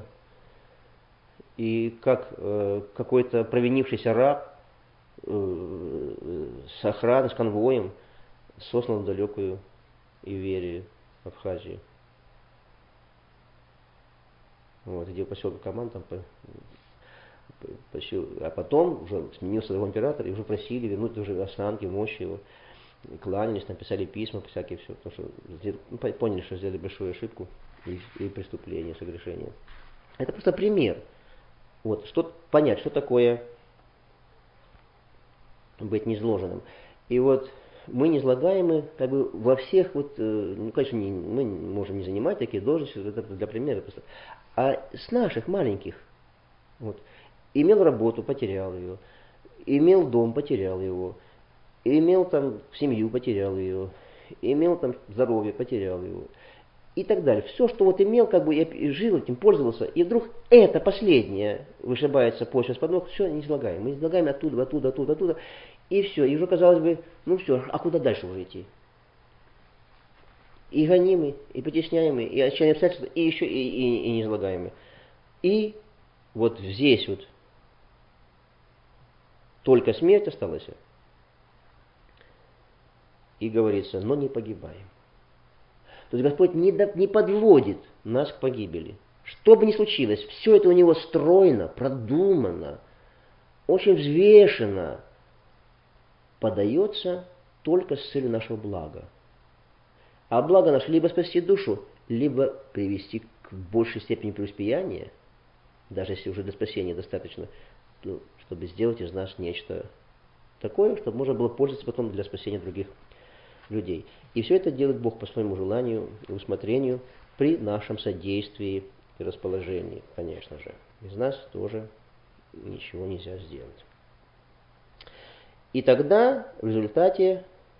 Speaker 1: и как э, какой-то провинившийся раб э, с охраной, с конвоем, сослан в далекую Иверию, Абхазию. Вот, где поселок Каман, там по, по, по, а потом уже сменился его император, и уже просили вернуть уже останки, мощи его. Кланялись, написали письма, всякие все, потому что ну, поняли, что сделали большую ошибку и, и преступление, согрешение. Это просто пример. Вот, что понять, что такое быть низложенным. И вот мы низлагаемы как бы во всех, вот, ну, конечно, не, мы можем не занимать такие должности, это для примера просто, а с наших маленьких. Вот. Имел работу, потерял ее. Имел дом, потерял его. Имел там семью, потерял ее. Имел там здоровье, потерял его. И так далее. Все, что вот имел, как бы я жил этим, пользовался, и вдруг это последнее вышибается почва с-под ног, все, не излагаем. Мы излагаем оттуда, оттуда, оттуда, оттуда, и все. И уже казалось бы, ну все, а куда дальше уже идти? И гонимый, и потесняемый, и отчаянные обстоятельства, и еще и, и, и неизлагаемый. И вот здесь вот только смерть осталась. И говорится, но не погибаем. То есть Господь не, до, не подводит нас к погибели. Что бы ни случилось, все это у Него стройно, продумано, очень взвешенно подается только с целью нашего блага. А благо наше либо спасти душу, либо привести к большей степени преуспеяния, даже если уже для спасения достаточно, ну, чтобы сделать из нас нечто такое, чтобы можно было пользоваться потом для спасения других людей. И все это делает Бог по своему желанию и усмотрению при нашем содействии и расположении, конечно же. Из нас тоже ничего нельзя сделать. И тогда в результате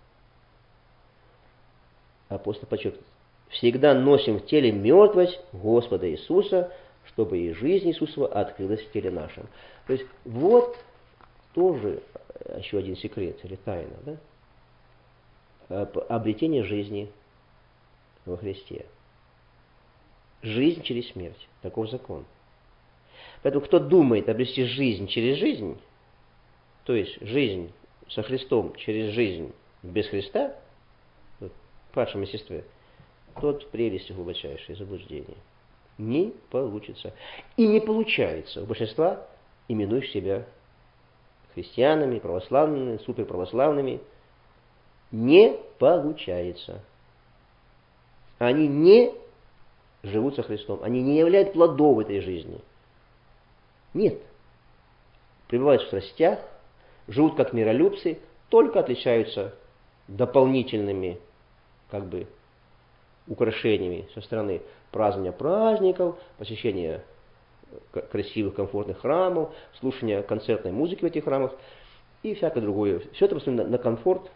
Speaker 1: апостол подчеркивает, всегда носим в теле мертвость Господа Иисуса, чтобы и жизнь Иисусова открылась в теле нашем. То есть вот тоже еще один секрет или тайна, да? Обретение жизни во Христе. Жизнь через смерть. Таков закон. Поэтому кто думает обрести жизнь через жизнь, то есть жизнь со Христом через жизнь без Христа, в падшем естестве, тот в прелести глубочайшее заблуждение. Не получится. И не получается у большинства, именующих себя христианами, православными, суперправославными, не получается. Они не живут со Христом. Они не являют плодов этой жизни. Нет. Пребывают в страстях, живут как миролюбцы, только отличаются дополнительными как бы украшениями со стороны празднования праздников, посещения красивых, комфортных храмов, слушания концертной музыки в этих храмах и всякое другое. Все это построено на комфорт,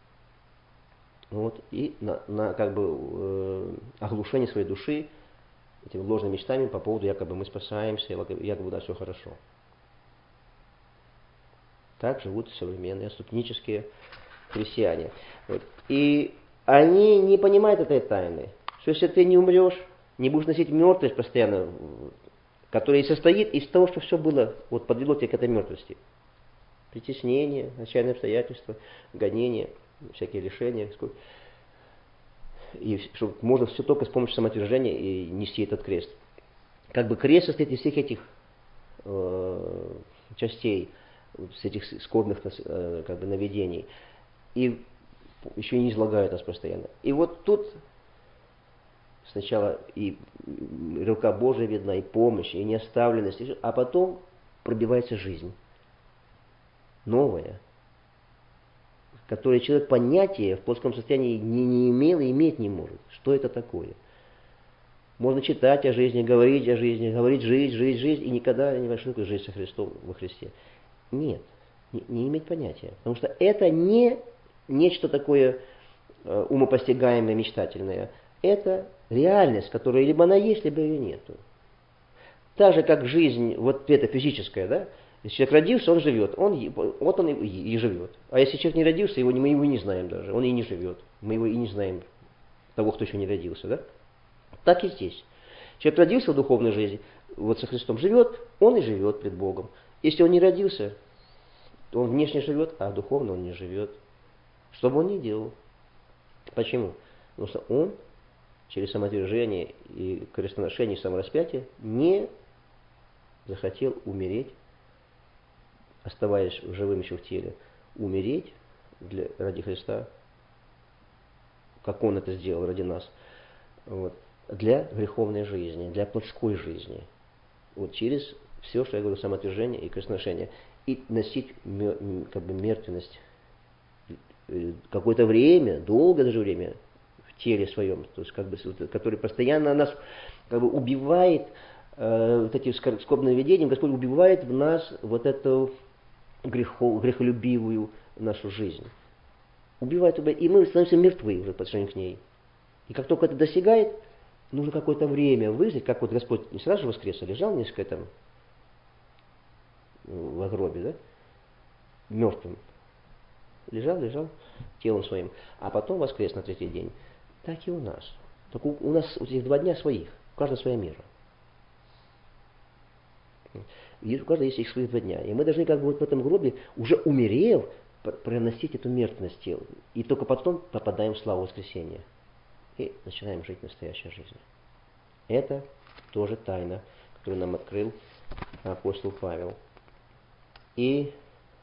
Speaker 1: вот, и на, на как бы э, оглушение своей души этими ложными мечтами по поводу якобы мы спасаемся, якобы у нас все хорошо. Так живут современные отступнические христиане. Вот. И они не понимают этой тайны, что если ты не умрешь, не будешь носить мертвость постоянно, которая и состоит из того, что все было, вот подвело тебя к этой мертвости. Притеснение, отчаянные обстоятельства, гонения, всякие лишения. И чтобы можно все только с помощью самоотвержения и нести этот крест. Как бы крест состоит из всех этих э, частей, с этих скорбных э, как бы наведений. И еще и не излагают нас постоянно. И вот тут сначала и рука Божия видна, и помощь, и неоставленность, а потом пробивается жизнь. Новая, которое человек понятия в плоском состоянии не, не имел и иметь не может. Что это такое? Можно читать о жизни, говорить о жизни, говорить жизнь, жизнь, жизнь, и никогда не вошли в жизнь со Христом во Христе. Нет, не, не иметь понятия. Потому что это не нечто такое э, умопостигаемое, мечтательное. Это реальность, которая либо она есть, либо ее нету. Так же, как жизнь, вот эта физическая, да? Если человек родился, он живет, он, вот он и, и живет. А если человек не родился, его, мы его не знаем даже, он и не живет. Мы его и не знаем, того, кто еще не родился. Да? Так и здесь. Человек родился в духовной жизни, вот со Христом живет, он и живет пред Богом. Если он не родился, то он внешне живет, а духовно он не живет. Что бы он ни делал. Почему? Потому что он через самоотвержение и крестоношение и самораспятие не захотел умереть, оставаясь живым еще в теле, умереть для, ради Христа, как Он это сделал ради нас, вот, для греховной жизни, для плотской жизни, вот через все, что я говорю, самоотвержение и крестоношение. И носить как бы мертвенность какое-то время, долгое даже время в теле своем, то есть как бы, который постоянно нас как бы убивает, э, вот эти скорбные видения, Господь убивает в нас вот эту грехо, грехолюбивую нашу жизнь. Убивает, и мы становимся мертвы уже по отношению к ней. И как только это достигает, нужно какое-то время выждать, как вот Господь не сразу же воскрес, а лежал несколько там в гробе, да, мертвым. Лежал, лежал телом своим, а потом воскрес на третий день. Так и у нас. Только у, у нас вот этих два дня своих, у каждого своя мера. И у каждого есть их свои два дня. И мы должны как бы вот в этом гробе, уже умерев, проносить эту мертвенность тела. И только потом попадаем в славу воскресения. И начинаем жить настоящей жизнью. Это тоже тайна, которую нам открыл апостол Павел. И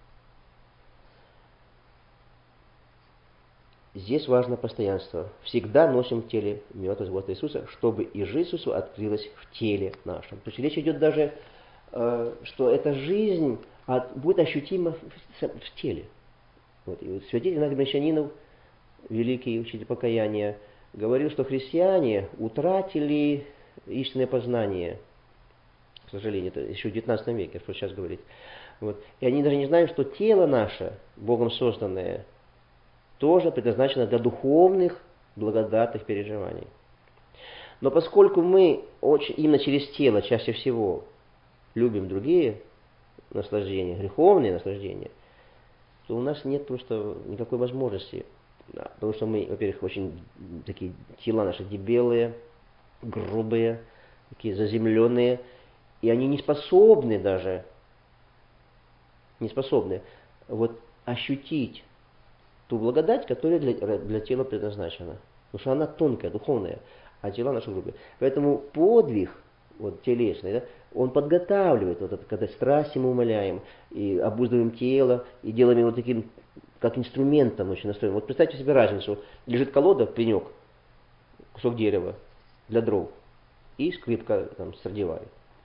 Speaker 1: здесь важно постоянство. Всегда носим в теле мертвого Господа Иисуса, чтобы и жизнь Иисуса открылась в теле нашем. То есть речь идет даже, что эта жизнь будет ощутима в теле. Вот. И вот святитель Игнатий Брянчанинов, великий учитель покаяния, говорил, что христиане утратили истинное познание. К сожалению, это еще в девятнадцатом веке, что сейчас говорит. Вот. И они даже не знают, что тело наше, Богом созданное, тоже предназначено для духовных, благодатных переживаний. Но поскольку мы очень, именно через тело чаще всего любим другие наслаждения, греховные наслаждения, то у нас нет просто никакой возможности. Потому что мы, во-первых, очень такие тела наши дебелые, грубые, такие заземленные, и они не способны даже, не способны вот ощутить ту благодать, которая для, для тела предназначена. Потому что она тонкая, духовная, а тела наши грубые. Поэтому подвиг, вот телесный, да, он подготавливает, вот это, когда страсти мы умоляем, и обуздываем тело, и делаем его таким, как инструментом очень настроен. Вот представьте себе разницу. Лежит колода, пенек, кусок дерева для дров, и скрипка там Страдивари.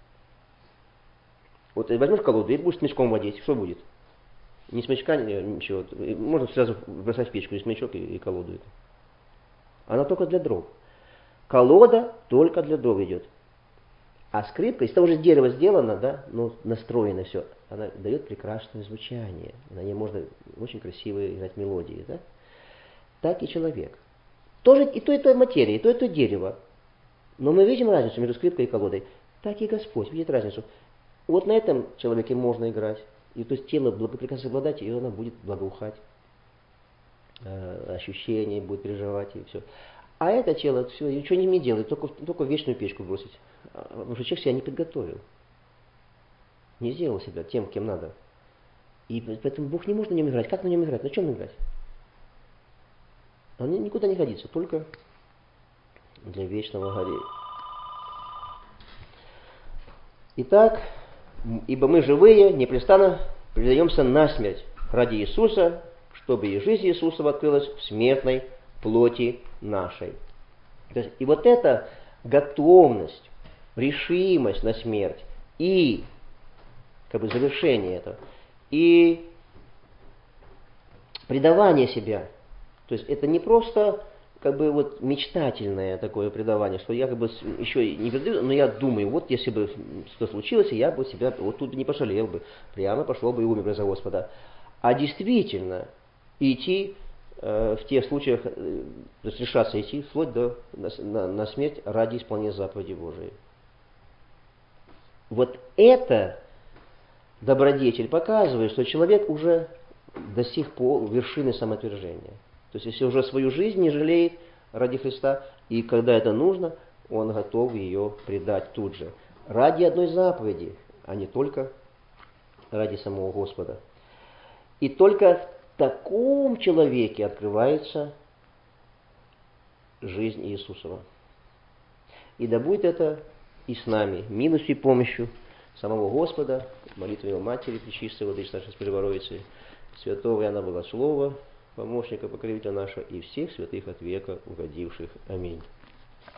Speaker 1: Вот возьмешь колоду и будешь смычком водить, что будет? Ни смычка, ничего. Можно сразу бросать в печку и смычок, и, и колоду. Она только для дров. Колода только для дров идет. А скрипка, из того же дерева сделана, да, но настроено все, она дает прекрасное звучание. На ней можно очень красиво играть мелодии, да? Так и человек. Тоже и то, и то материя, и то, и то дерево. Но мы видим разницу между скрипкой и колодой. Так и Господь видит разницу. Вот на этом человеке можно играть. И то есть тело прекрасно обладать, и оно будет благоухать. Ощущения будет переживать, и все. А это тело все, ничего не делает, только, только в вечную печку бросить. Потому что человек себя не подготовил. Не сделал себя тем, кем надо. И поэтому Бог не может на нем играть. Как на нем играть? На чем играть? Он никуда не годится, только для вечного горения. Итак, ибо мы живые, непрестанно предаемся на смерть ради Иисуса, чтобы и жизнь Иисуса открылась в смертной плоти нашей. То есть, и вот эта готовность, решимость на смерть и как бы завершение этого, и предавание себя. То есть это не просто как бы вот мечтательное такое предавание, что я как бы еще не предаю, но я думаю, вот если бы что случилось, я бы себя вот тут не пожалел бы, прямо пошел бы и умер бы за Господа. А действительно идти э, в тех случаях, э, решаться идти вплоть до на, на смерть ради исполнения заповеди Божией. Вот это добродетель показывает, что человек уже достиг вершины самоотвержения. То есть, если уже свою жизнь не жалеет ради Христа, и когда это нужно, он готов ее предать тут же. Ради одной заповеди, а не только ради самого Господа. И только в таком человеке открывается жизнь Иисусова. И да будет это и с нами, милостью и помощью самого Господа, молитвы Его Матери, Пречистой Владычицы нашей Богородицы, святого Иоанна Богослова, помощника, покровителя нашего и всех святых от века угодивших. Аминь.